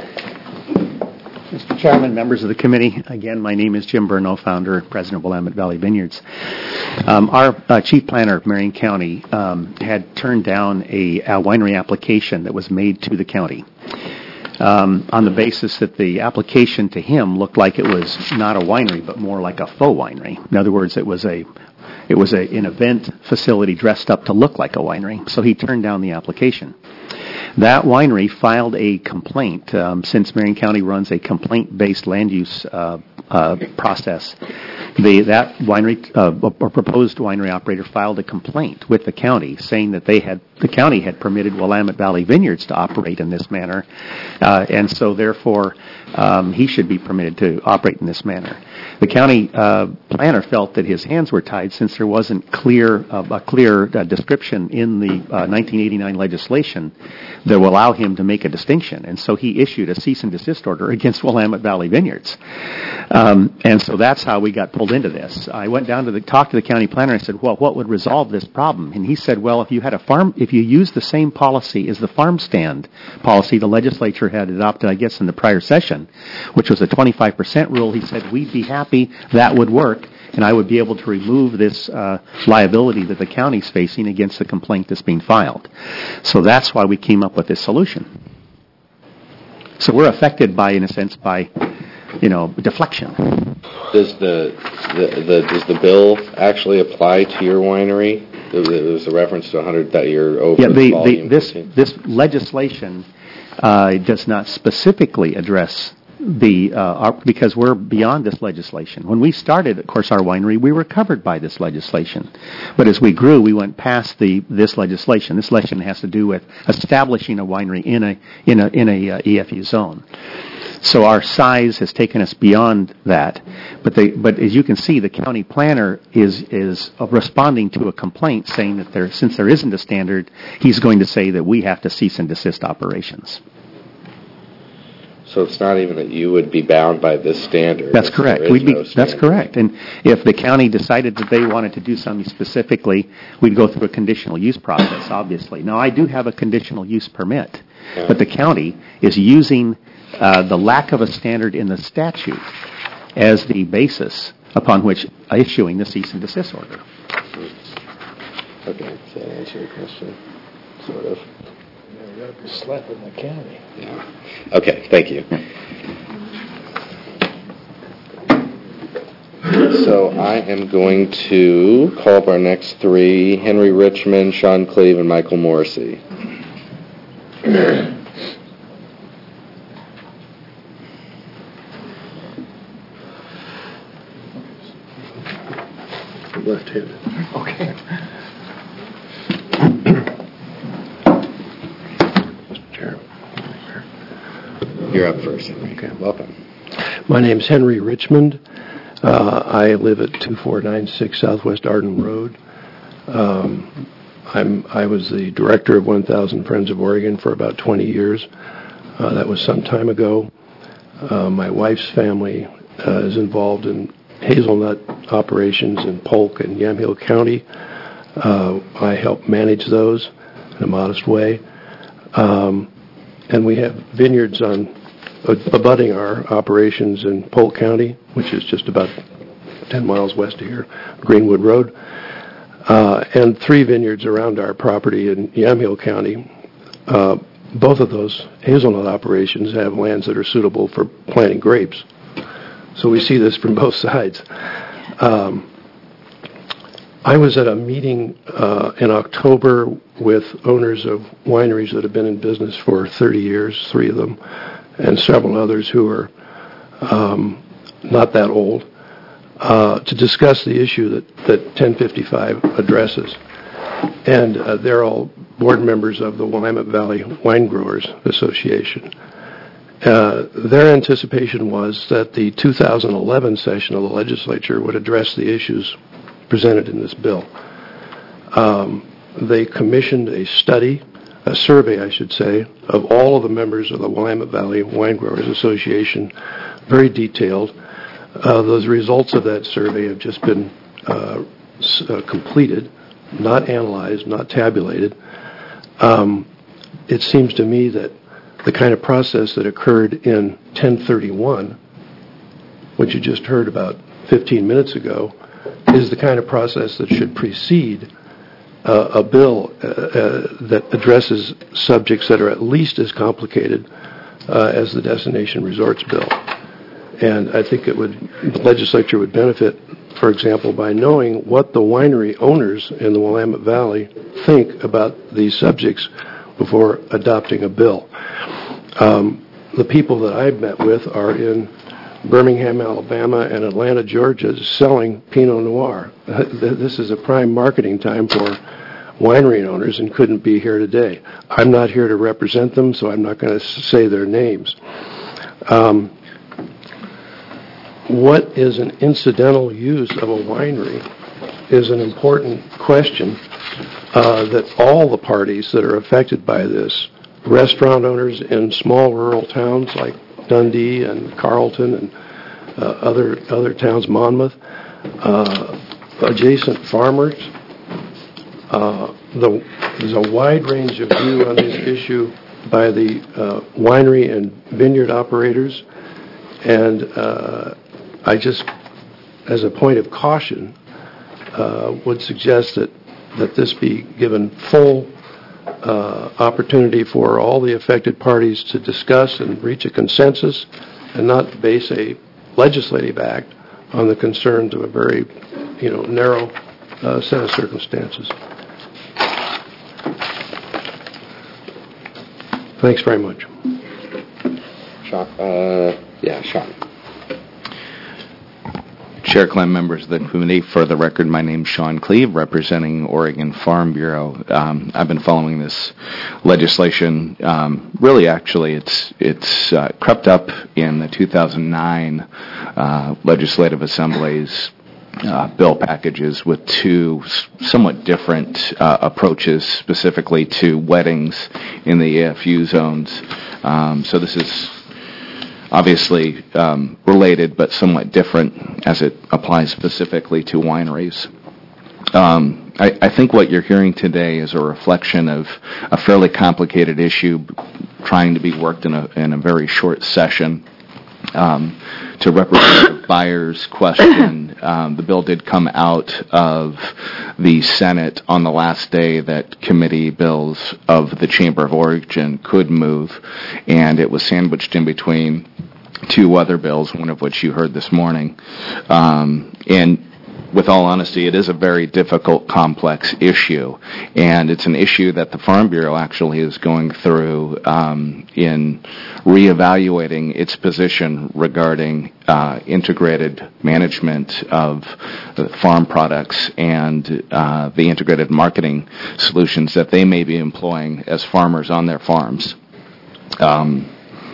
Mister Chairman, members of the committee, again, my name is Jim Burno, founder and president of Willamette Valley Vineyards. Um, our uh, chief planner of Marion County um, had turned down a, a winery application that was made to the county um, on the basis that the application to him looked like it was not a winery, but more like a faux winery. In other words, it was a it was a, an event facility dressed up to look like a winery, so he turned down the application. That winery filed a complaint, um, since Marion County runs a complaint-based land use uh, uh, process. The, that winery, uh, a proposed winery operator, filed a complaint with the county saying that they had the county had permitted Willamette Valley Vineyards to operate in this manner, uh, and so therefore um, he should be permitted to operate in this manner. The county uh, planner felt that his hands were tied since there wasn't clear uh, a clear uh, description in the uh, nineteen eighty-nine legislation that will allow him to make a distinction, and so he issued a cease and desist order against Willamette Valley Vineyards. Um, and so that's how we got pulled into this. I went down to the talk to the county planner and I said, well, what would resolve this problem? And he said, well, if you had a farm, if you used the same policy as the farm stand policy the legislature had adopted, I guess, in the prior session, which was a twenty-five percent rule, he said, we'd be happy, that would work, and I would be able to remove this uh, liability that the county's facing against the complaint that's being filed. So that's why we came up with this solution. So we're affected by, in a sense, by, you know, deflection. Does the, the, the does the bill actually apply to your winery? There's a reference to one hundred that you're over yeah, the, the volume. The, this this legislation uh, does not specifically address the uh, our, because we're beyond this legislation. When we started, of course, our winery, we were covered by this legislation, but as we grew, we went past the this legislation. This legislation has to do with establishing a winery in a in a in a uh, E F U zone. So our size has taken us beyond that, but they, but as you can see, the county planner is is responding to a complaint saying that there, since there isn't a standard, he's going to say that we have to cease and desist operations. So it's not even that you would be bound by this standard. That's correct. We'd be, no that's correct. And if the county decided that they wanted to do something specifically, we'd go through a conditional use process, obviously. Now, I do have a conditional use permit, yeah. but the county is using uh, the lack of a standard in the statute as the basis upon which issuing the cease and desist order. Okay, so that answers your question, sort of. Yeah, we got to slap in the county. Yeah. Okay, thank you. So I am going to call up our next three, Henry Richmond, Sean Cleve, and Michael Morrissey. Left-handed. Okay. Mister Chair. You're up first, Henry. Okay, welcome. My name's Henry Richmond. Uh, I live at two four nine six Southwest Arden Road. Um, I'm, I was the director of one thousand Friends of Oregon for about twenty years. Uh, that was some time ago. Uh, my wife's family uh, is involved in hazelnut operations in Polk and Yamhill County. Uh, I help manage those in a modest way. Um, and we have vineyards on abutting our operations in Polk County, which is just about ten miles west of here, Greenwood Road, uh, and three vineyards around our property in Yamhill County. Uh, both of those hazelnut operations have lands that are suitable for planting grapes. So we see this from both sides. Um, I was at a meeting uh, in October with owners of wineries that have been in business for thirty years, three of them, and several others who are um, not that old, uh, to discuss the issue that, that ten fifty-five addresses. And uh, they're all board members of the Willamette Valley Wine Growers Association. Uh, their anticipation was that the two thousand eleven session of the legislature would address the issues presented in this bill. Um, they commissioned a study, a survey, I should say, of all of the members of the Willamette Valley Wine Growers Association, very detailed. Uh, those results of that survey have just been uh, s- uh, completed, not analyzed, not tabulated. Um, it seems to me that the kind of process that occurred in ten thirty-one, which you just heard about fifteen minutes ago, is the kind of process that should precede uh, a bill uh, uh, that addresses subjects that are at least as complicated uh, as the Destination Resorts Bill. And I think it would, the legislature would benefit, for example, by knowing what the winery owners in the Willamette Valley think about these subjects before adopting a bill. Um, the people that I've met with are in Birmingham, Alabama, and Atlanta, Georgia, selling Pinot Noir. This is a prime marketing time for winery owners and couldn't be here today. I'm not here to represent them, so I'm not going to say their names. Um, what is an incidental use of a winery is an important question uh, that all the parties that are affected by this, restaurant owners in small rural towns like Dundee and Carlton and uh, other other towns, Monmouth, uh, adjacent farmers. Uh, the, there's a wide range of view on this issue by the uh, winery and vineyard operators, and uh, I just, as a point of caution, uh, would suggest that, that this be given full Uh, opportunity for all the affected parties to discuss and reach a consensus and not base a legislative act on the concerns of a very, you know, narrow uh, set of circumstances. Thanks very much. Sean, uh, yeah, Sean. Chair Clem, members of the committee, for the record, my name is Sean Cleve, representing Oregon Farm Bureau. Um, I've been following this legislation. Um, really, actually, it's it's uh, crept up in the two thousand nine uh, Legislative Assembly's uh, bill packages with two somewhat different uh, approaches, specifically to weddings in the A F U zones. Um, so this is obviously um, related but somewhat different as it applies specifically to wineries. Um, I, I think what you're hearing today is a reflection of a fairly complicated issue trying to be worked in a, in a very short session. Um, to Representative Byers' question, um, the bill did come out of the Senate on the last day that committee bills of the Chamber of Origin could move, and it was sandwiched in between two other bills, one of which you heard this morning. Um, and with all honesty, it is a very difficult, complex issue, and it's an issue that the Farm Bureau actually is going through um, in reevaluating its position regarding uh, integrated management of uh, farm products and uh, the integrated marketing solutions that they may be employing as farmers on their farms. Um,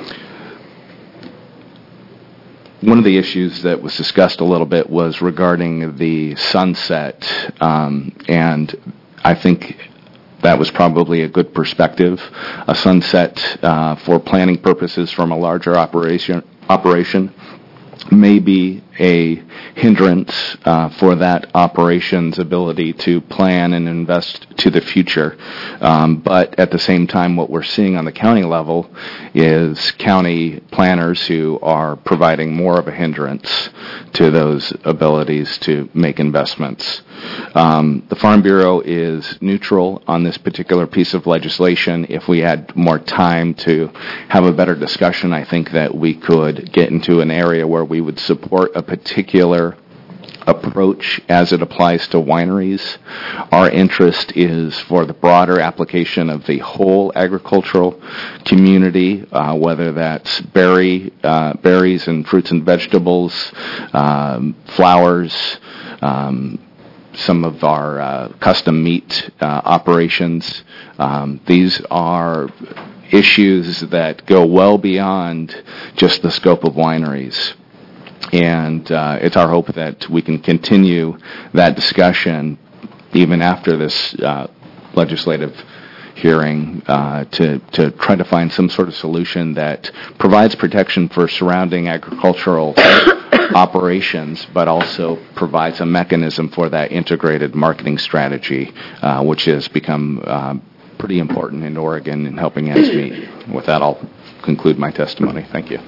One of the issues that was discussed a little bit was regarding the sunset, um, and I think that was probably a good perspective. A sunset uh, for planning purposes from a larger operation operation may be a hindrance uh, for that operation's ability to plan and invest to the future. Um, but at the same time, what we're seeing on the county level is county planners who are providing more of a hindrance to those abilities to make investments. Um, the Farm Bureau is neutral on this particular piece of legislation. If we had more time to have a better discussion, I think that we could get into an area where we would support a particular approach as it applies to wineries. Our interest is for the broader application of the whole agricultural community, uh, whether that's berry, uh, berries and fruits and vegetables, um, flowers, um, some of our uh, custom meat uh, operations. Um, these are issues that go well beyond just the scope of wineries. And uh, it's our hope that we can continue that discussion even after this uh, legislative hearing uh, to, to try to find some sort of solution that provides protection for surrounding agricultural operations, but also provides a mechanism for that integrated marketing strategy, uh, which has become uh, pretty important in Oregon in helping ends meet. With that, I'll conclude my testimony. Thank you.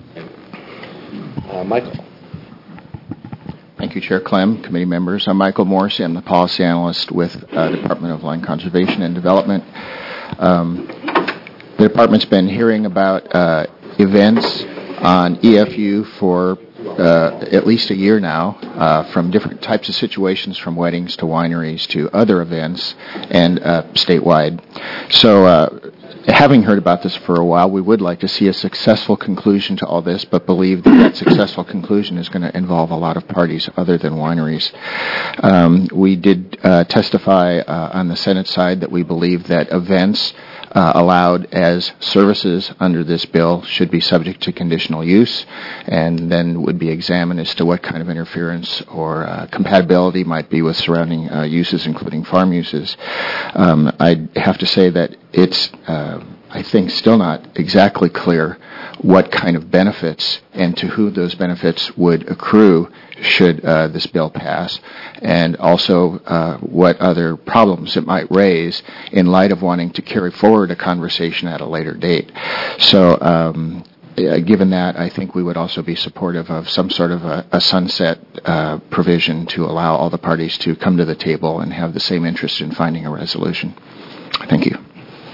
Uh, Michael. Thank you, Chair Clem, committee members. I'm Michael Morrissey. I'm the policy analyst with uh, Department of Land Conservation and Development. Um, the department's been hearing about uh, events on E F U for uh, at least a year now, uh, from different types of situations, from weddings to wineries to other events, and uh, statewide. So, uh, having heard about this for a while, we would like to see a successful conclusion to all this, but believe that that successful conclusion is going to involve a lot of parties other than wineries. Um, we did uh, testify uh, on the Senate side that we believe that events uh, allowed as services under this bill should be subject to conditional use, and then would be examined as to what kind of interference or uh, compatibility might be with surrounding uh, uses, including farm uses. Um, I'd have to say that it's uh, I think still not exactly clear what kind of benefits and to who those benefits would accrue should uh, this bill pass, and also uh, what other problems it might raise in light of wanting to carry forward a conversation at a later date. So um, uh, given that, I think we would also be supportive of some sort of a, a sunset uh, provision to allow all the parties to come to the table and have the same interest in finding a resolution. Thank you.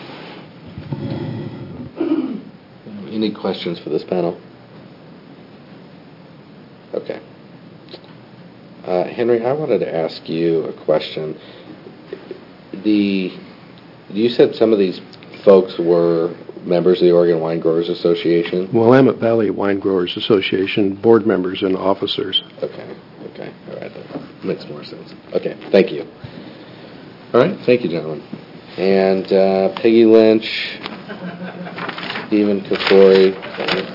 Any questions for this panel? Okay. Uh, Henry, I wanted to ask you a question. The you said some of these folks were members of the Oregon Wine Growers Association? Willamette Valley Wine Growers Association, board members and officers. Okay, okay, all right, that makes more sense. Okay, thank you. All right, thank you, gentlemen. And uh, Peggy Lynch, Stephen Kokori.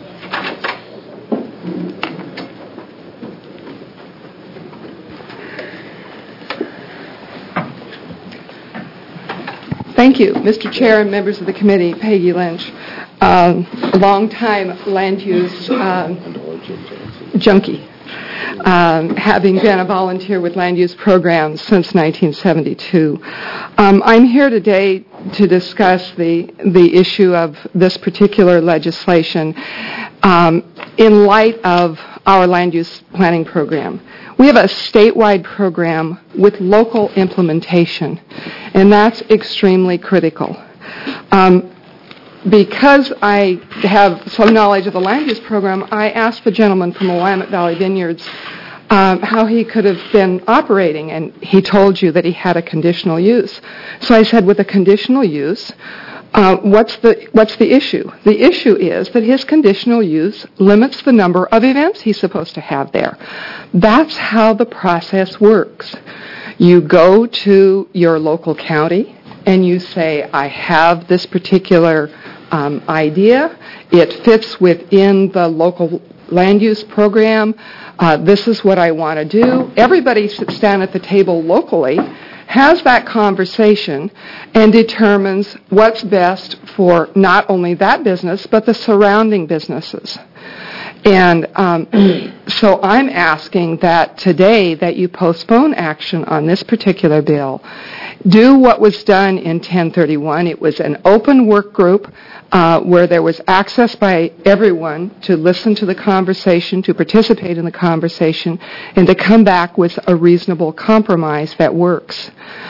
Thank you, Mister Chair and members of the committee. Peggy Lynch, um, long-time land use um, junkie, um, having been a volunteer with land use programs since nineteen seventy-two. Um, I'm here today to discuss the the issue of this particular legislation um, in light of our land use planning program. We have a statewide program with local implementation, and that's extremely critical. Um, because I have some knowledge of the land use program, I asked the gentleman from Willamette Valley Vineyards um, how he could have been operating, and he told you that he had a conditional use. So I said, with a conditional use, uh, what's the what's the issue? The issue is that his conditional use limits the number of events he's supposed to have there. That's how the process works. You go to your local county and you say, I have this particular um, idea. It fits within the local land use program. Uh, this is what I want to do. Everybody sits down at the table locally, has that conversation, and determines what's best for not only that business, but the surrounding businesses. And um, so I'm asking that today that you postpone action on this particular bill. Do what was done in ten thirty-one. It was an open work group uh, where there was access by everyone to listen to the conversation, to participate in the conversation, and to come back with a reasonable compromise that works.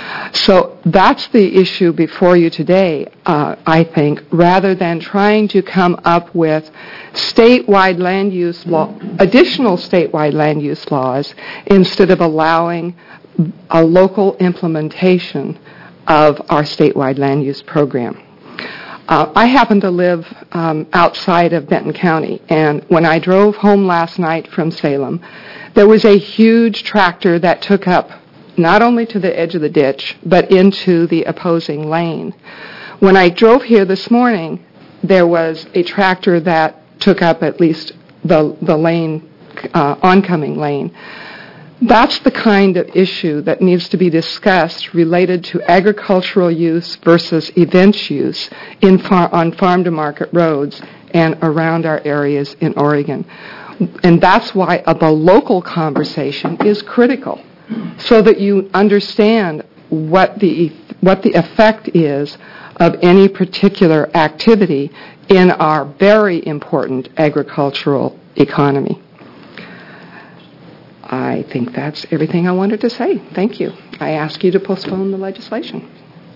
So that's the issue before you today, uh, I think, rather than trying to come up with statewide land use law, additional statewide land use laws, instead of allowing a local implementation of our statewide land use program. Uh, I happen to live um, outside of Benton County, and when I drove home last night from Salem, there was a huge tractor that took up not only to the edge of the ditch, but into the opposing lane. When I drove here this morning, there was a tractor that took up at least the, the lane, uh, oncoming lane. That's the kind of issue that needs to be discussed related to agricultural use versus events use in far, on farm-to-market roads and around our areas in Oregon. And that's why a local conversation is critical, so that you understand what the what the effect is of any particular activity in our very important agricultural economy. I think that's everything I wanted to say. Thank you. I ask you to postpone the legislation.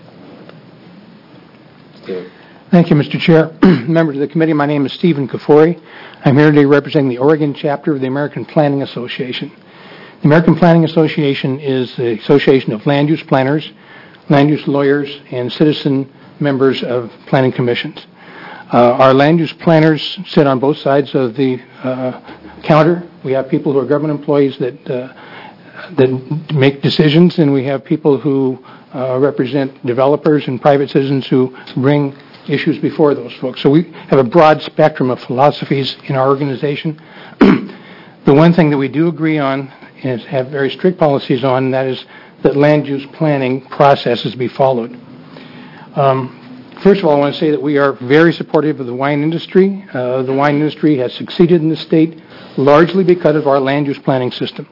Thank you, Mister Chair. Members of the committee, my name is Stephen Kafori. I'm here today representing the Oregon chapter of the American Planning Association. The American Planning Association is the association of land use planners, land use lawyers, and citizen members of planning commissions. Uh, our land use planners sit on both sides of the uh, counter. We have people who are government employees that uh, that make decisions, and we have people who uh, represent developers and private citizens who bring issues before those folks. So we have a broad spectrum of philosophies in our organization. The one thing that we do agree on and have very strict policies on, and that is that land use planning processes be followed. Um, First of all, I want to say that we are very supportive of the wine industry. Uh, the wine industry has succeeded in the state largely because of our land use planning system.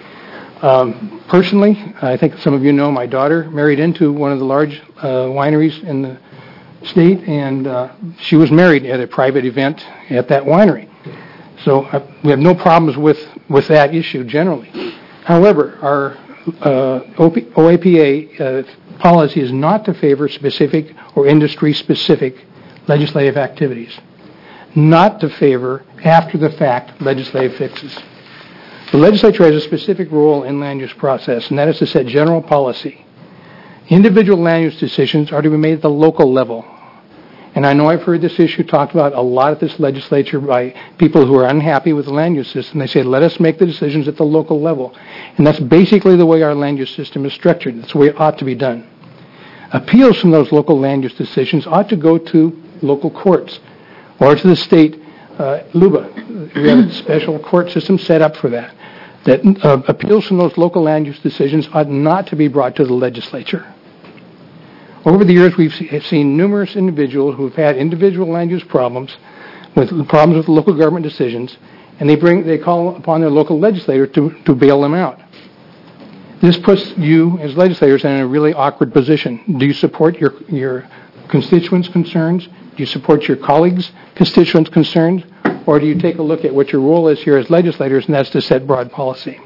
Um, personally, I think some of you know my daughter married into one of the large uh, wineries in the state, and uh, she was married at a private event at that winery. So uh, we have no problems with, with that issue generally. However, our uh, O A P A uh, policy is not to favor specific or industry-specific legislative activities, not to favor after-the-fact legislative fixes. The legislature has a specific role in land use process, and that is to set general policy. Individual land use decisions are to be made at the local level. And I know I've heard this issue talked about a lot at this legislature by people who are unhappy with the land use system. They say, let us make the decisions at the local level. And that's basically the way our land use system is structured. That's the way it ought to be done. Appeals from those local land use decisions ought to go to local courts or to the state uh, L U B A. We have a special court system set up for that. That uh, appeals from those local land use decisions ought not to be brought to the legislature. Over the years, we've seen numerous individuals who have had individual land use problems, with problems with local government decisions, and they bring they call upon their local legislator to, to bail them out. This puts you, as legislators, in a really awkward position. Do you support your your constituents' concerns? Do you support your colleagues' constituents' concerns? Or do you take a look at what your role is here as legislators, and that's to set broad policy?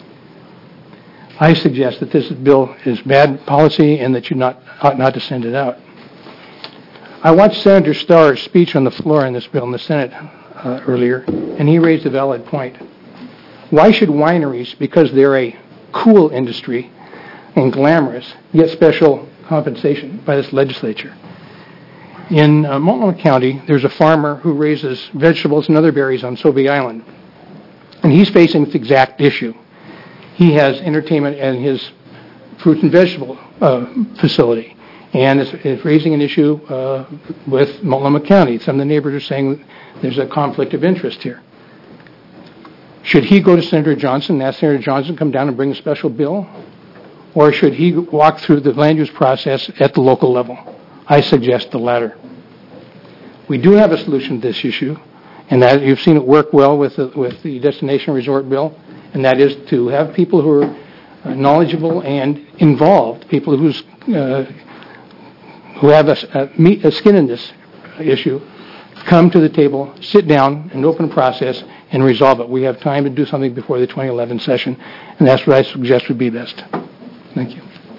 I suggest that this bill is bad policy and that you not, ought not to send it out. I watched Senator Starr's speech on the floor in this bill in the Senate uh, earlier, and he raised a valid point. Why should wineries, because they're a cool industry and glamorous, get special compensation by this legislature? In uh, Multnomah County, there's a farmer who raises vegetables and other berries on Sobey Island, and he's facing this exact issue. He has entertainment at his fruits and vegetable uh, facility, and it's, it's raising an issue uh, with Multnomah County. Some of the neighbors are saying there's a conflict of interest here. Should he go to Senator Johnson and ask Senator Johnson to come down and bring a special bill? Or should he walk through the land use process at the local level? I suggest the latter. We do have a solution to this issue, and that you've seen it work well with the, with the destination resort bill, and that is to have people who are uh, knowledgeable and involved, people who's, uh, who have a, a, meet, a skin in this issue, come to the table, sit down, and open a process and resolve it. We have time to do something before the twenty eleven session, and that's what I suggest would be best. Thank you.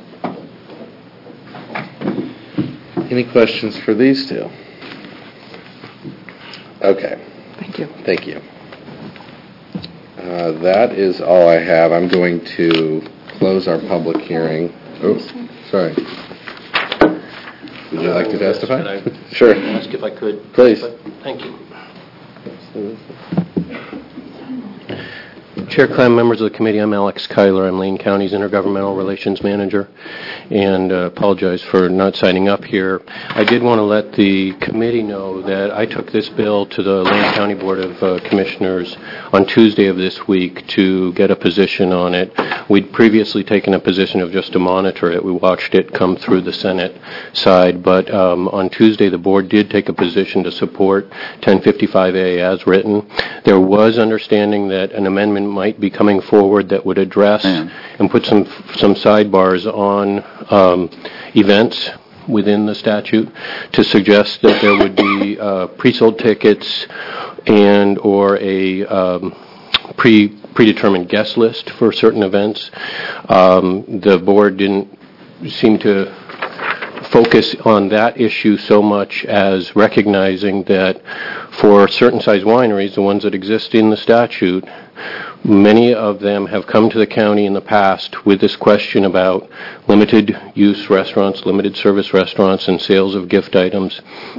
Any questions for these two? Okay. Thank you. Thank you. Uh, that is all I have. I'm going to close our public hearing. Oh, sorry. Would you like to testify? Could I Sure. ask if I could? Please. Thank you. Chair Clem, members of the committee, I'm Alex Kyler. I'm Lane County's Intergovernmental Relations Manager, and uh, apologize for not signing up here. I did want to let the committee know that I took this bill to the Lane County Board of uh, Commissioners on Tuesday of this week to get a position on it. We'd previously taken a position of just to monitor it. We watched it come through the Senate side, but um, on Tuesday the board did take a position to support ten fifty-five A as written. There was understanding that an amendment might be coming forward that would address and put some some sidebars on um, events within the statute to suggest that there would be uh, pre-sold tickets and or a um, pre predetermined guest list for certain events. Um, the board didn't seem to focus on that issue so much as recognizing that for certain size wineries, the ones that exist in the statute, many of them have come to the county in the past with this question about limited use restaurants, limited service restaurants, and sales of gift items.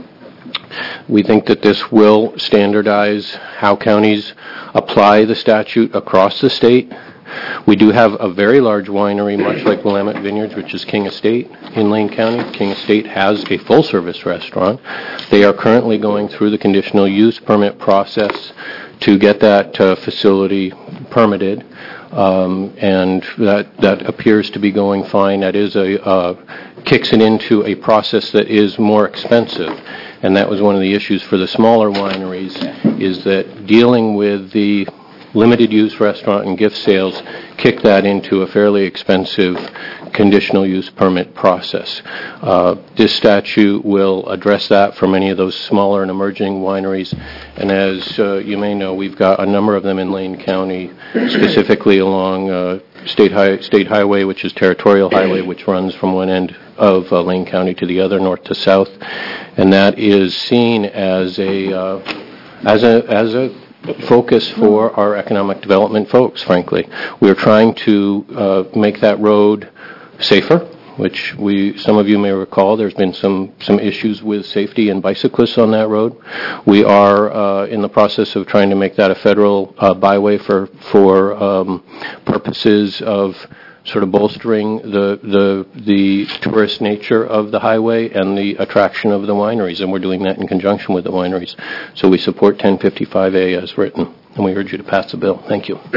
We think that this will standardize how counties apply the statute across the state. We do have a very large winery, much like Willamette Vineyards, which is King Estate in Lane County. King Estate has a full-service restaurant. They are currently going through the conditional use permit process to get that uh, facility permitted, um, and that that appears to be going fine. That is a uh, kicks it into a process that is more expensive, and that was one of the issues for the smaller wineries, is that dealing with the limited use restaurant and gift sales kick that into a fairly expensive conditional use permit process. Uh, this statute will address that for many of those smaller and emerging wineries, and as uh, you may know, we've got a number of them in Lane County, specifically along uh, State, High, State Highway, which is Territorial Highway, which runs from one end of uh, Lane County to the other, north to south, and that is seen as a uh, as a as a focus for our economic development folks, frankly. We're trying to uh, make that road safer, which we, some of you may recall, there's been some, some issues with safety and bicyclists on that road. We are uh, in the process of trying to make that a federal uh, byway for, for um, purposes of sort of bolstering the, the the tourist nature of the highway and the attraction of the wineries, and we're doing that in conjunction with the wineries. So we support ten fifty-five A as written, and we urge you to pass the bill. Thank you.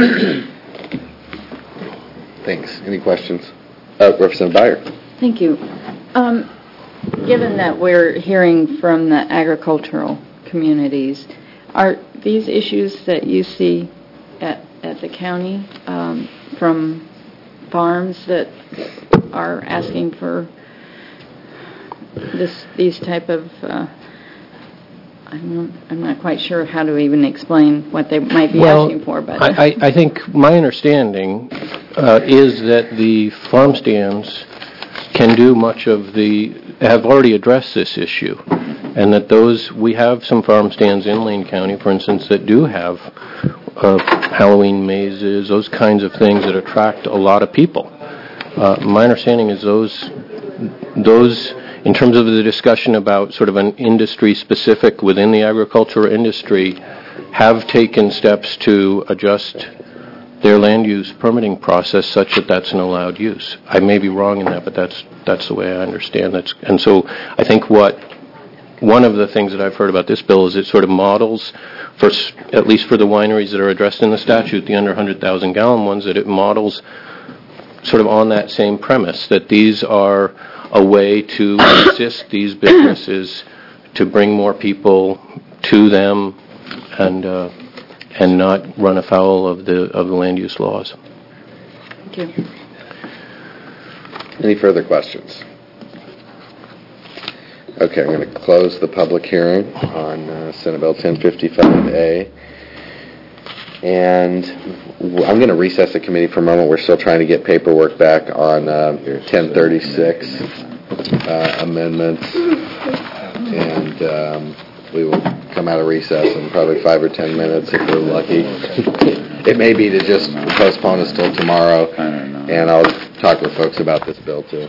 Thanks. Any questions? Uh, Representative Dyer. Thank you. Um, given that we're hearing from the agricultural communities, are these issues that you see at, at the county um, from farms that are asking for this these type of uh, I'm not, I'm not quite sure how to even explain what they might be well, asking for, but I, I, I think my understanding uh, is that the farm stands can do much of the have already addressed this issue, and that those we have some farm stands in Lane County, for instance, that do have of Halloween mazes, those kinds of things that attract a lot of people. Uh, my understanding is those, those, in terms of the discussion about sort of an industry specific within the agriculture industry, have taken steps to adjust their land use permitting process such that that's an allowed use. I may be wrong in that, but that's that's the way I understand that. And so I think what one of the things that I've heard about this bill is it sort of models, for at least for the wineries that are addressed in the statute, the under one hundred thousand gallon ones, that it models sort of on that same premise, that these are a way to assist these businesses to bring more people to them and uh, and not run afoul of the of the land use laws. Thank you. Any further questions? Okay, I'm going to close the public hearing on uh, Senate Bill ten fifty-five A. And w- I'm going to recess the committee for a moment. We're still trying to get paperwork back on uh, ten thirty-six uh, amendments. And um, we will come out of recess in probably five or ten minutes if we're lucky. It may be to just postpone us till tomorrow. And I'll talk with folks about this bill too.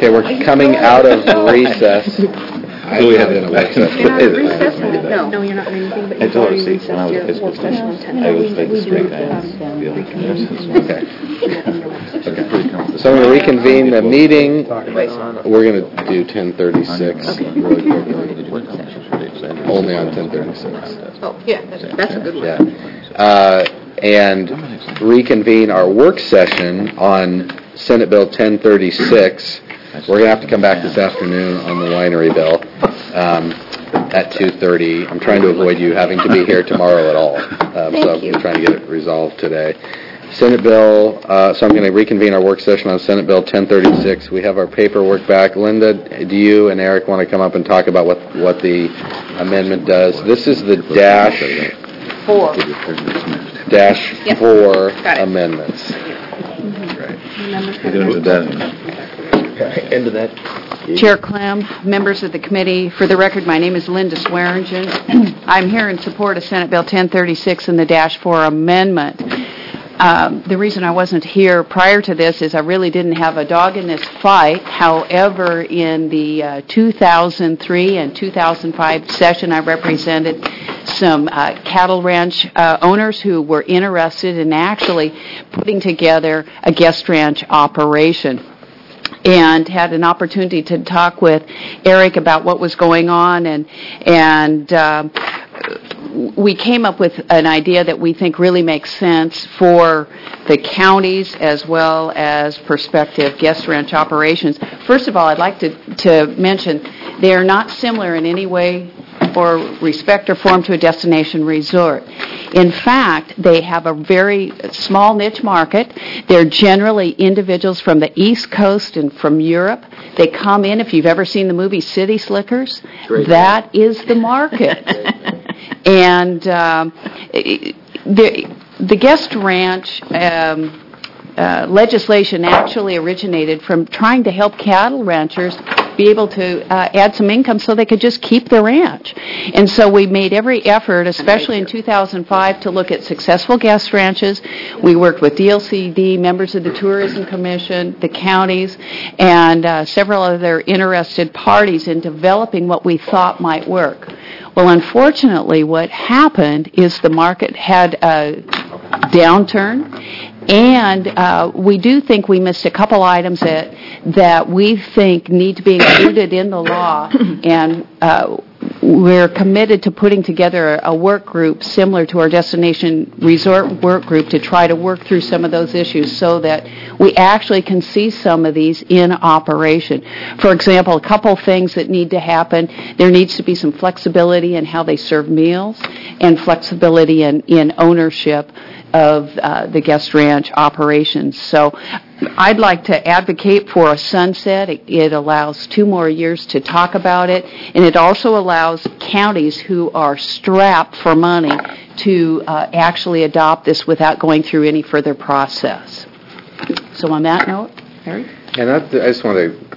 Okay, we're coming out of recess. We have in a work session. You're not recessing? No. No, you're not doing anything, but I you've told her, already see, when I was at recessed your Pittsburgh, work session on ten. I was like We straight do, guys. um, Feel Okay. Okay. So I'm going to reconvene the meeting. We're going to do ten thirty-six really quickly. Only on ten thirty-six. Oh, yeah, that's, that's a good one. Yeah. Uh, and reconvene our work session on Senate Bill ten thirty-six. We're going to have to come back this afternoon on the winery bill um, at two thirty. I'm trying to avoid you having to be here tomorrow at all. Um, Thank so I'm you. trying to get it resolved today. Senate Bill, uh, so I'm going to reconvene our work session on Senate Bill ten thirty-six. We have our paperwork back. Linda, do you and Eric want to come up and talk about what, what the amendment does? This is the dash Four. dash Yep. four Got it. amendments. End of that. Chair Clem, members of the committee, for the record, my name is Linda Swearingen. I'm here in support of Senate Bill ten thirty-six and the Dash four Amendment. Um, the reason I wasn't here prior to this is I really didn't have a dog in this fight. However, in the uh, two thousand three and two thousand five session, I represented some uh, cattle ranch uh, owners who were interested in actually putting together a guest ranch operation, and had an opportunity to talk with Eric about what was going on, and and um, we came up with an idea that we think really makes sense for the counties as well as prospective guest ranch operations. First of all, I'd like to, to mention they are not similar in any way or respect or form to a destination resort. In fact, they have a very small niche market. They're generally individuals from the East Coast and from Europe. They come in, if you've ever seen the movie City Slickers, Great. that is the market. And um, the, the guest ranch um, uh, legislation actually originated from trying to help cattle ranchers be able to uh, add some income so they could just keep the ranch. And so we made every effort, especially in two thousand five, to look at successful guest ranches. We worked with D L C D, members of the Tourism Commission, the counties, and uh, several other interested parties in developing what we thought might work. Well, unfortunately, what happened is the market had a downturn, and uh, we do think we missed a couple items that that we think need to be included in the law, and uh, we're committed to putting together a work group similar to our destination resort work group to try to work through some of those issues so that we actually can see some of these in operation. For example, a couple things that need to happen. There needs to be some flexibility in how they serve meals and flexibility in, in ownership of uh, the guest ranch operations. So I'd like to advocate for a sunset. It, it allows two more years to talk about it, and it also allows counties who are strapped for money to uh, actually adopt this without going through any further process. So on that note, Eric? And I, I just want to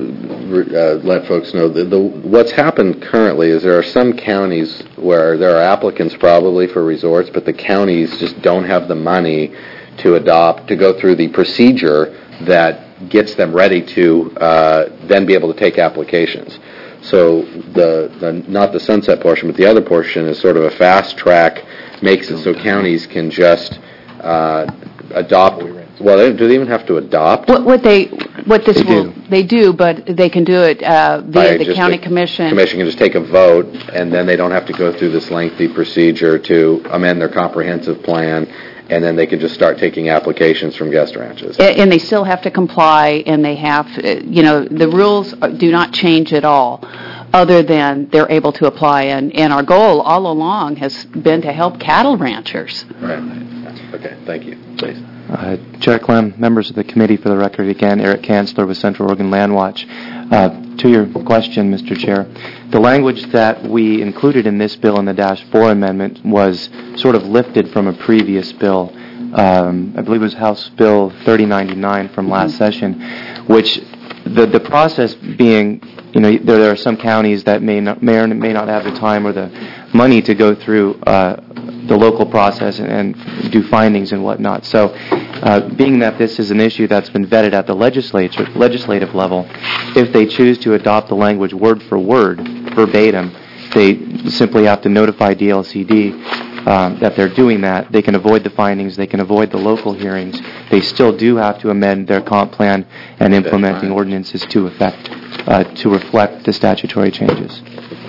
uh, let folks know that the, what's happened currently is there are some counties where there are applicants probably for resorts, but the counties just don't have the money to adopt, to go through the procedure that gets them ready to uh, then be able to take applications. So the, the not the sunset portion, but the other portion is sort of a fast track, makes it so counties can just uh, adopt. Well, they, do they even have to adopt? What, what they, what this They will, do. they do, but they can do it uh, By via the just county the commission. Commission can just take a vote, and then they don't have to go through this lengthy procedure to amend their comprehensive plan, and then they can just start taking applications from guest ranches. A- And they still have to comply, and they have, uh, you know, the rules do not change at all, other than they're able to apply. And, and our goal all along has been to help cattle ranchers. Right. Okay, thank you. Please. Uh, Chair Clem, members of the committee, for the record, again, Eric Kanzler with Central Oregon Land Watch. Uh, to your question, Mister Chair, the language that we included in this bill in the Dash four Amendment was sort of lifted from a previous bill. Um, I believe it was House Bill thirty ninety-nine from last session, which the the process being, you know, there, there are some counties that may not, may or may not have the time or the money to go through uh, the local process and, and do findings and whatnot. So Uh, being that this is an issue that's been vetted at the legislature, legislative level, if they choose to adopt the language word for word, verbatim, they simply have to notify D L C D um, that they're doing that. They can avoid the findings. They can avoid the local hearings. They still do have to amend their comp plan and implementing ordinances to effect, uh, to reflect the statutory changes.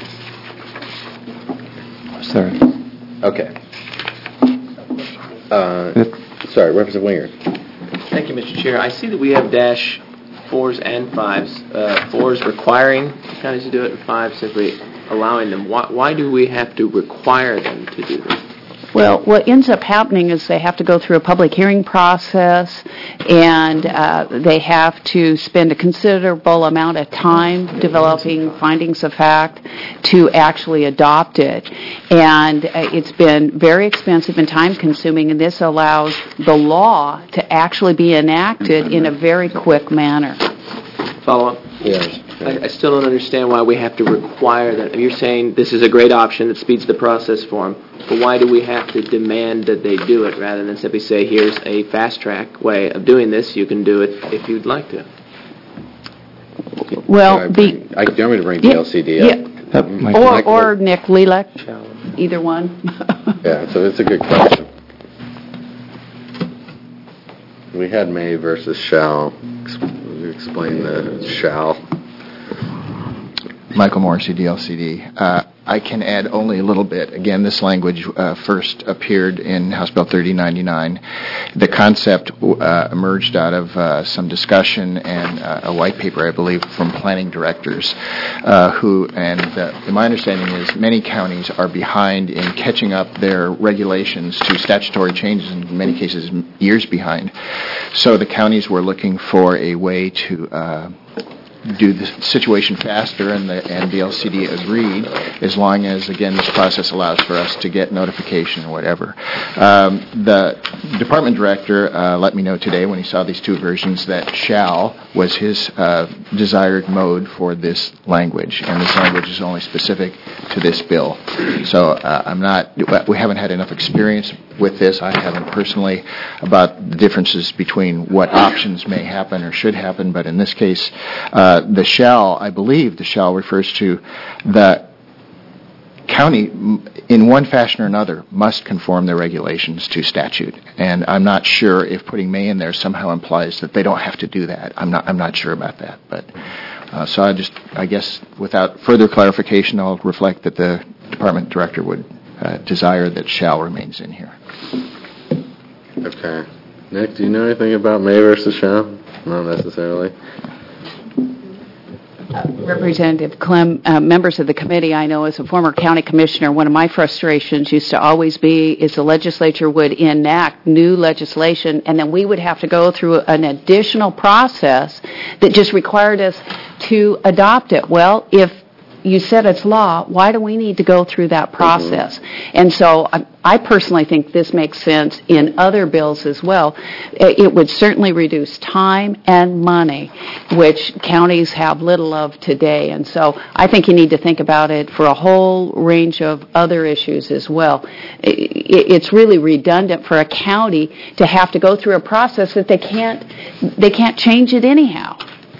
Sorry. Okay. Uh, sorry, Representative Winger. Thank you, Mister Chair. I see that we have dash fours and fives. Uh, fours requiring counties to do it, and five simply allowing them. Why, why do we have to require them to do this? Well, what ends up happening is they have to go through a public hearing process, and uh, they have to spend a considerable amount of time developing findings of fact to actually adopt it. And uh, it's been very expensive and time-consuming, and this allows the law to actually be enacted in a very quick manner. Follow up? Yes. I, I still don't understand why we have to require that. You're saying this is a great option that speeds the process for them, but why do we have to demand that they do it rather than simply say, here's a fast-track way of doing this, you can do it if you'd like to? Well, I, the... I, do you want me to bring D L C D up? Yeah. Or, or Nick Lilac, either one. Yeah, so it's a good question. We had may versus shall. Explain the shall. Michael Morrissey, D L C D. Uh, I can add only a little bit. Again, this language uh, first appeared in House Bill thirty ninety-nine. The concept uh, emerged out of uh, some discussion and uh, a white paper, I believe, from planning directors uh, who, and uh, my understanding is many counties are behind in catching up their regulations to statutory changes, in many cases years behind. So the counties were looking for a way to uh, do the situation faster, and the and the L C D agreed, as long as, again, this process allows for us to get notification or whatever. Um, the department director uh, let me know today when he saw these two versions that shall was his uh, desired mode for this language, and this language is only specific to this bill. So uh, I'm not, we haven't had enough experience with this. I haven't personally about the differences between what options may happen or should happen, but in this case, uh, the shall, I believe the shall refers to the county, in one fashion or another, must conform their regulations to statute. And I'm not sure if putting may in there somehow implies that they don't have to do that. I'm not I'm not sure about that. But uh, so I just, I guess, without further clarification, I'll reflect that the department director would uh, desire that shall remains in here. Okay. Nick, do you know anything about may versus shall? Not necessarily. Uh, Representative Clem, uh, members of the committee, I know as a former county commissioner, one of my frustrations used to always be is the legislature would enact new legislation, and then we would have to go through an additional process that just required us to adopt it. Well, if you said it's law, why do we need to go through that process? Mm-hmm. And so I, I personally think this makes sense in other bills as well. It, it would certainly reduce time and money, which counties have little of today. And so I think you need to think about it for a whole range of other issues as well. It, it, it's really redundant for a county to have to go through a process that they can't, they can't change it anyhow.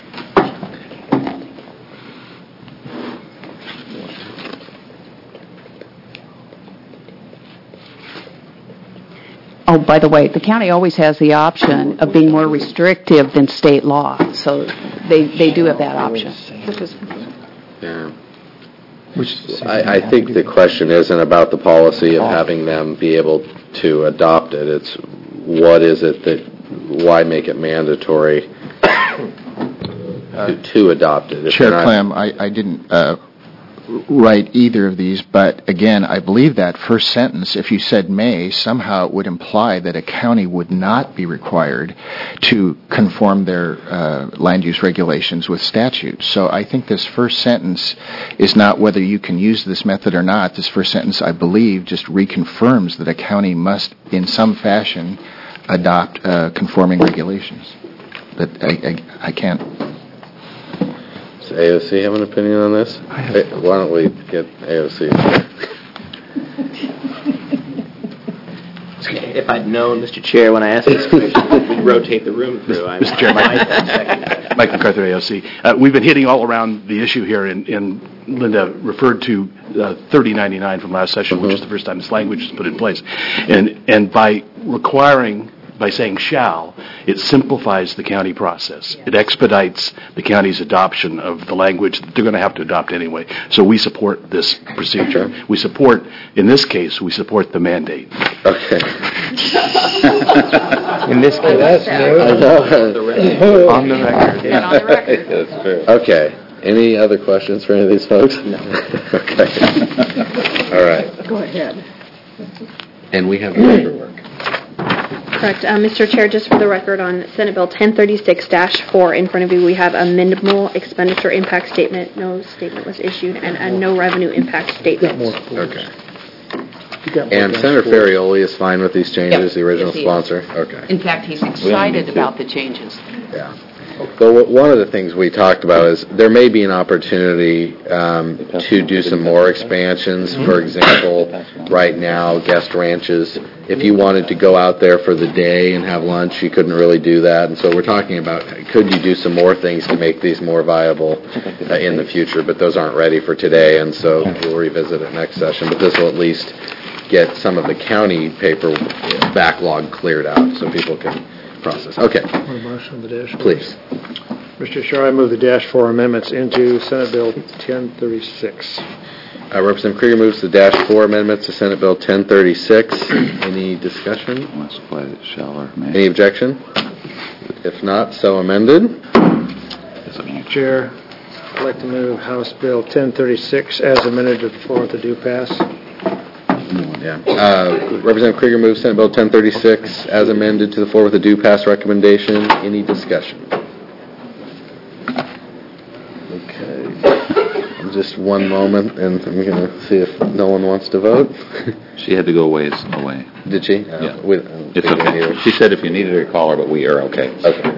Oh, by the way, the county always has the option of being more restrictive than state law, so they, they do have that option. Yeah. I, I think the question isn't about the policy of having them be able to adopt it. It's what is it that, why make it mandatory to, to adopt it? Chair Clem, I, I didn't uh, write either of these, but again, I believe that first sentence, if you said may, somehow it would imply that a county would not be required to conform their uh, land use regulations with statute. So I think this first sentence is not whether you can use this method or not. This first sentence, I believe, just reconfirms that a county must, in some fashion, adopt uh, conforming regulations. But I, I, I can't... Does A O C have an opinion on this? Hey, why don't we get A O C? If I'd known, Mister Chair, when I asked this question, we'd rotate the room through. I Mister Chair, Mike, Mike MacArthur, A O C. Uh, we've been hitting all around the issue here, and, and Linda referred to uh, thirty ninety-nine from last session, mm-hmm. which is the first time this language is put in place. And, and by requiring, by saying shall, it simplifies the county process. It expedites the county's adoption of the language that they're going to have to adopt anyway. So we support this procedure. We support, in this case, we support the mandate. Okay. In this case, that's on the record. Yeah. On the record. That's fair. Okay. Any other questions for any of these folks? No. Okay. All right. Go ahead. And we have paperwork. Correct. Uh, Mister Chair, just for the record, on Senate Bill ten thirty-six dash four, in front of you, we have a minimal expenditure impact statement. No statement was issued, and a no revenue impact statement. Okay. And Senator Ferrioli is fine with these changes, Yep. the original Yes, he sponsor? is. Okay. In fact, he's excited about the changes. Yeah. But what- one of the things we talked about is there may be an opportunity um, to do some more expansions. For example, right now, guest ranches, if you wanted to go out there for the day and have lunch, you couldn't really do that. And so we're talking about, could you do some more things to make these more viable uh, in the future? But those aren't ready for today, and so we'll revisit it next session. But this will at least get some of the county paper backlog cleared out so people can process. Okay. Want a motion on the dash? Please. Mister Chair, I move the dash four amendments into Senate Bill ten thirty-six. Uh, Representative Krieger moves the dash four amendments to Senate Bill ten thirty-six. Any discussion? Shall or may. Any objection? If not, so amended. Mister Chair, I'd like to move House Bill ten thirty-six as amended to the floor with the due pass. Yeah. Uh, Representative Krieger moves Senate Bill ten thirty-six as amended to the floor with a due pass recommendation. Any discussion? Okay. Just one moment, and I'm going to see if no one wants to vote. She had to go ways away. Did she? Uh, Yeah. we- It's okay. She said if you needed her, call her, but we are okay. Okay.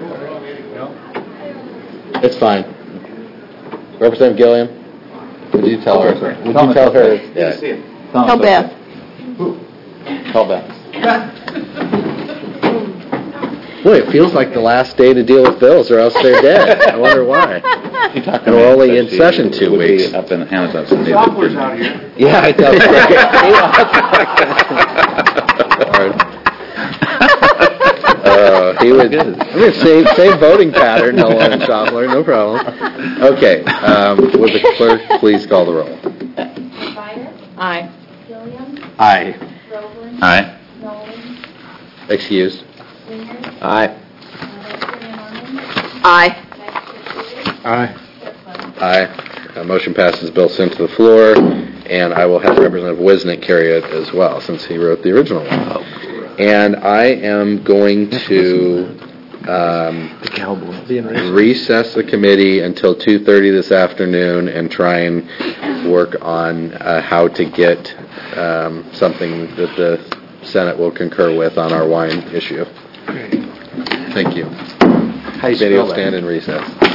It's fine. Representative Gilliam, would you tell her? Would you tell her? Yeah. Tell Beth. Tell Beth. Boy, it feels like the last day to deal with bills, or else they're dead. I wonder why. And we're only in session two weeks. Up in Hannah's office. The software's out here. Yeah, I know. Uh, he would. I'm going to save same voting pattern. No one Shopler, no problem. Okay. Um, would the clerk please call the roll? Byer. Aye. Gilliam. Aye. Groveland. Aye. Nolan. Excused. Wingers. Aye. Uh, Van Orman. Aye. Aye. Aye. Uh, motion passes. Bill sent to the floor, and I will have Representative Wisnick carry it as well, since he wrote the original one. And I am going to um, recess the committee until two thirty this afternoon and try and work on uh, how to get um, something that the Senate will concur with on our wine issue. Thank you. How do you Committee will spell that? stand in recess.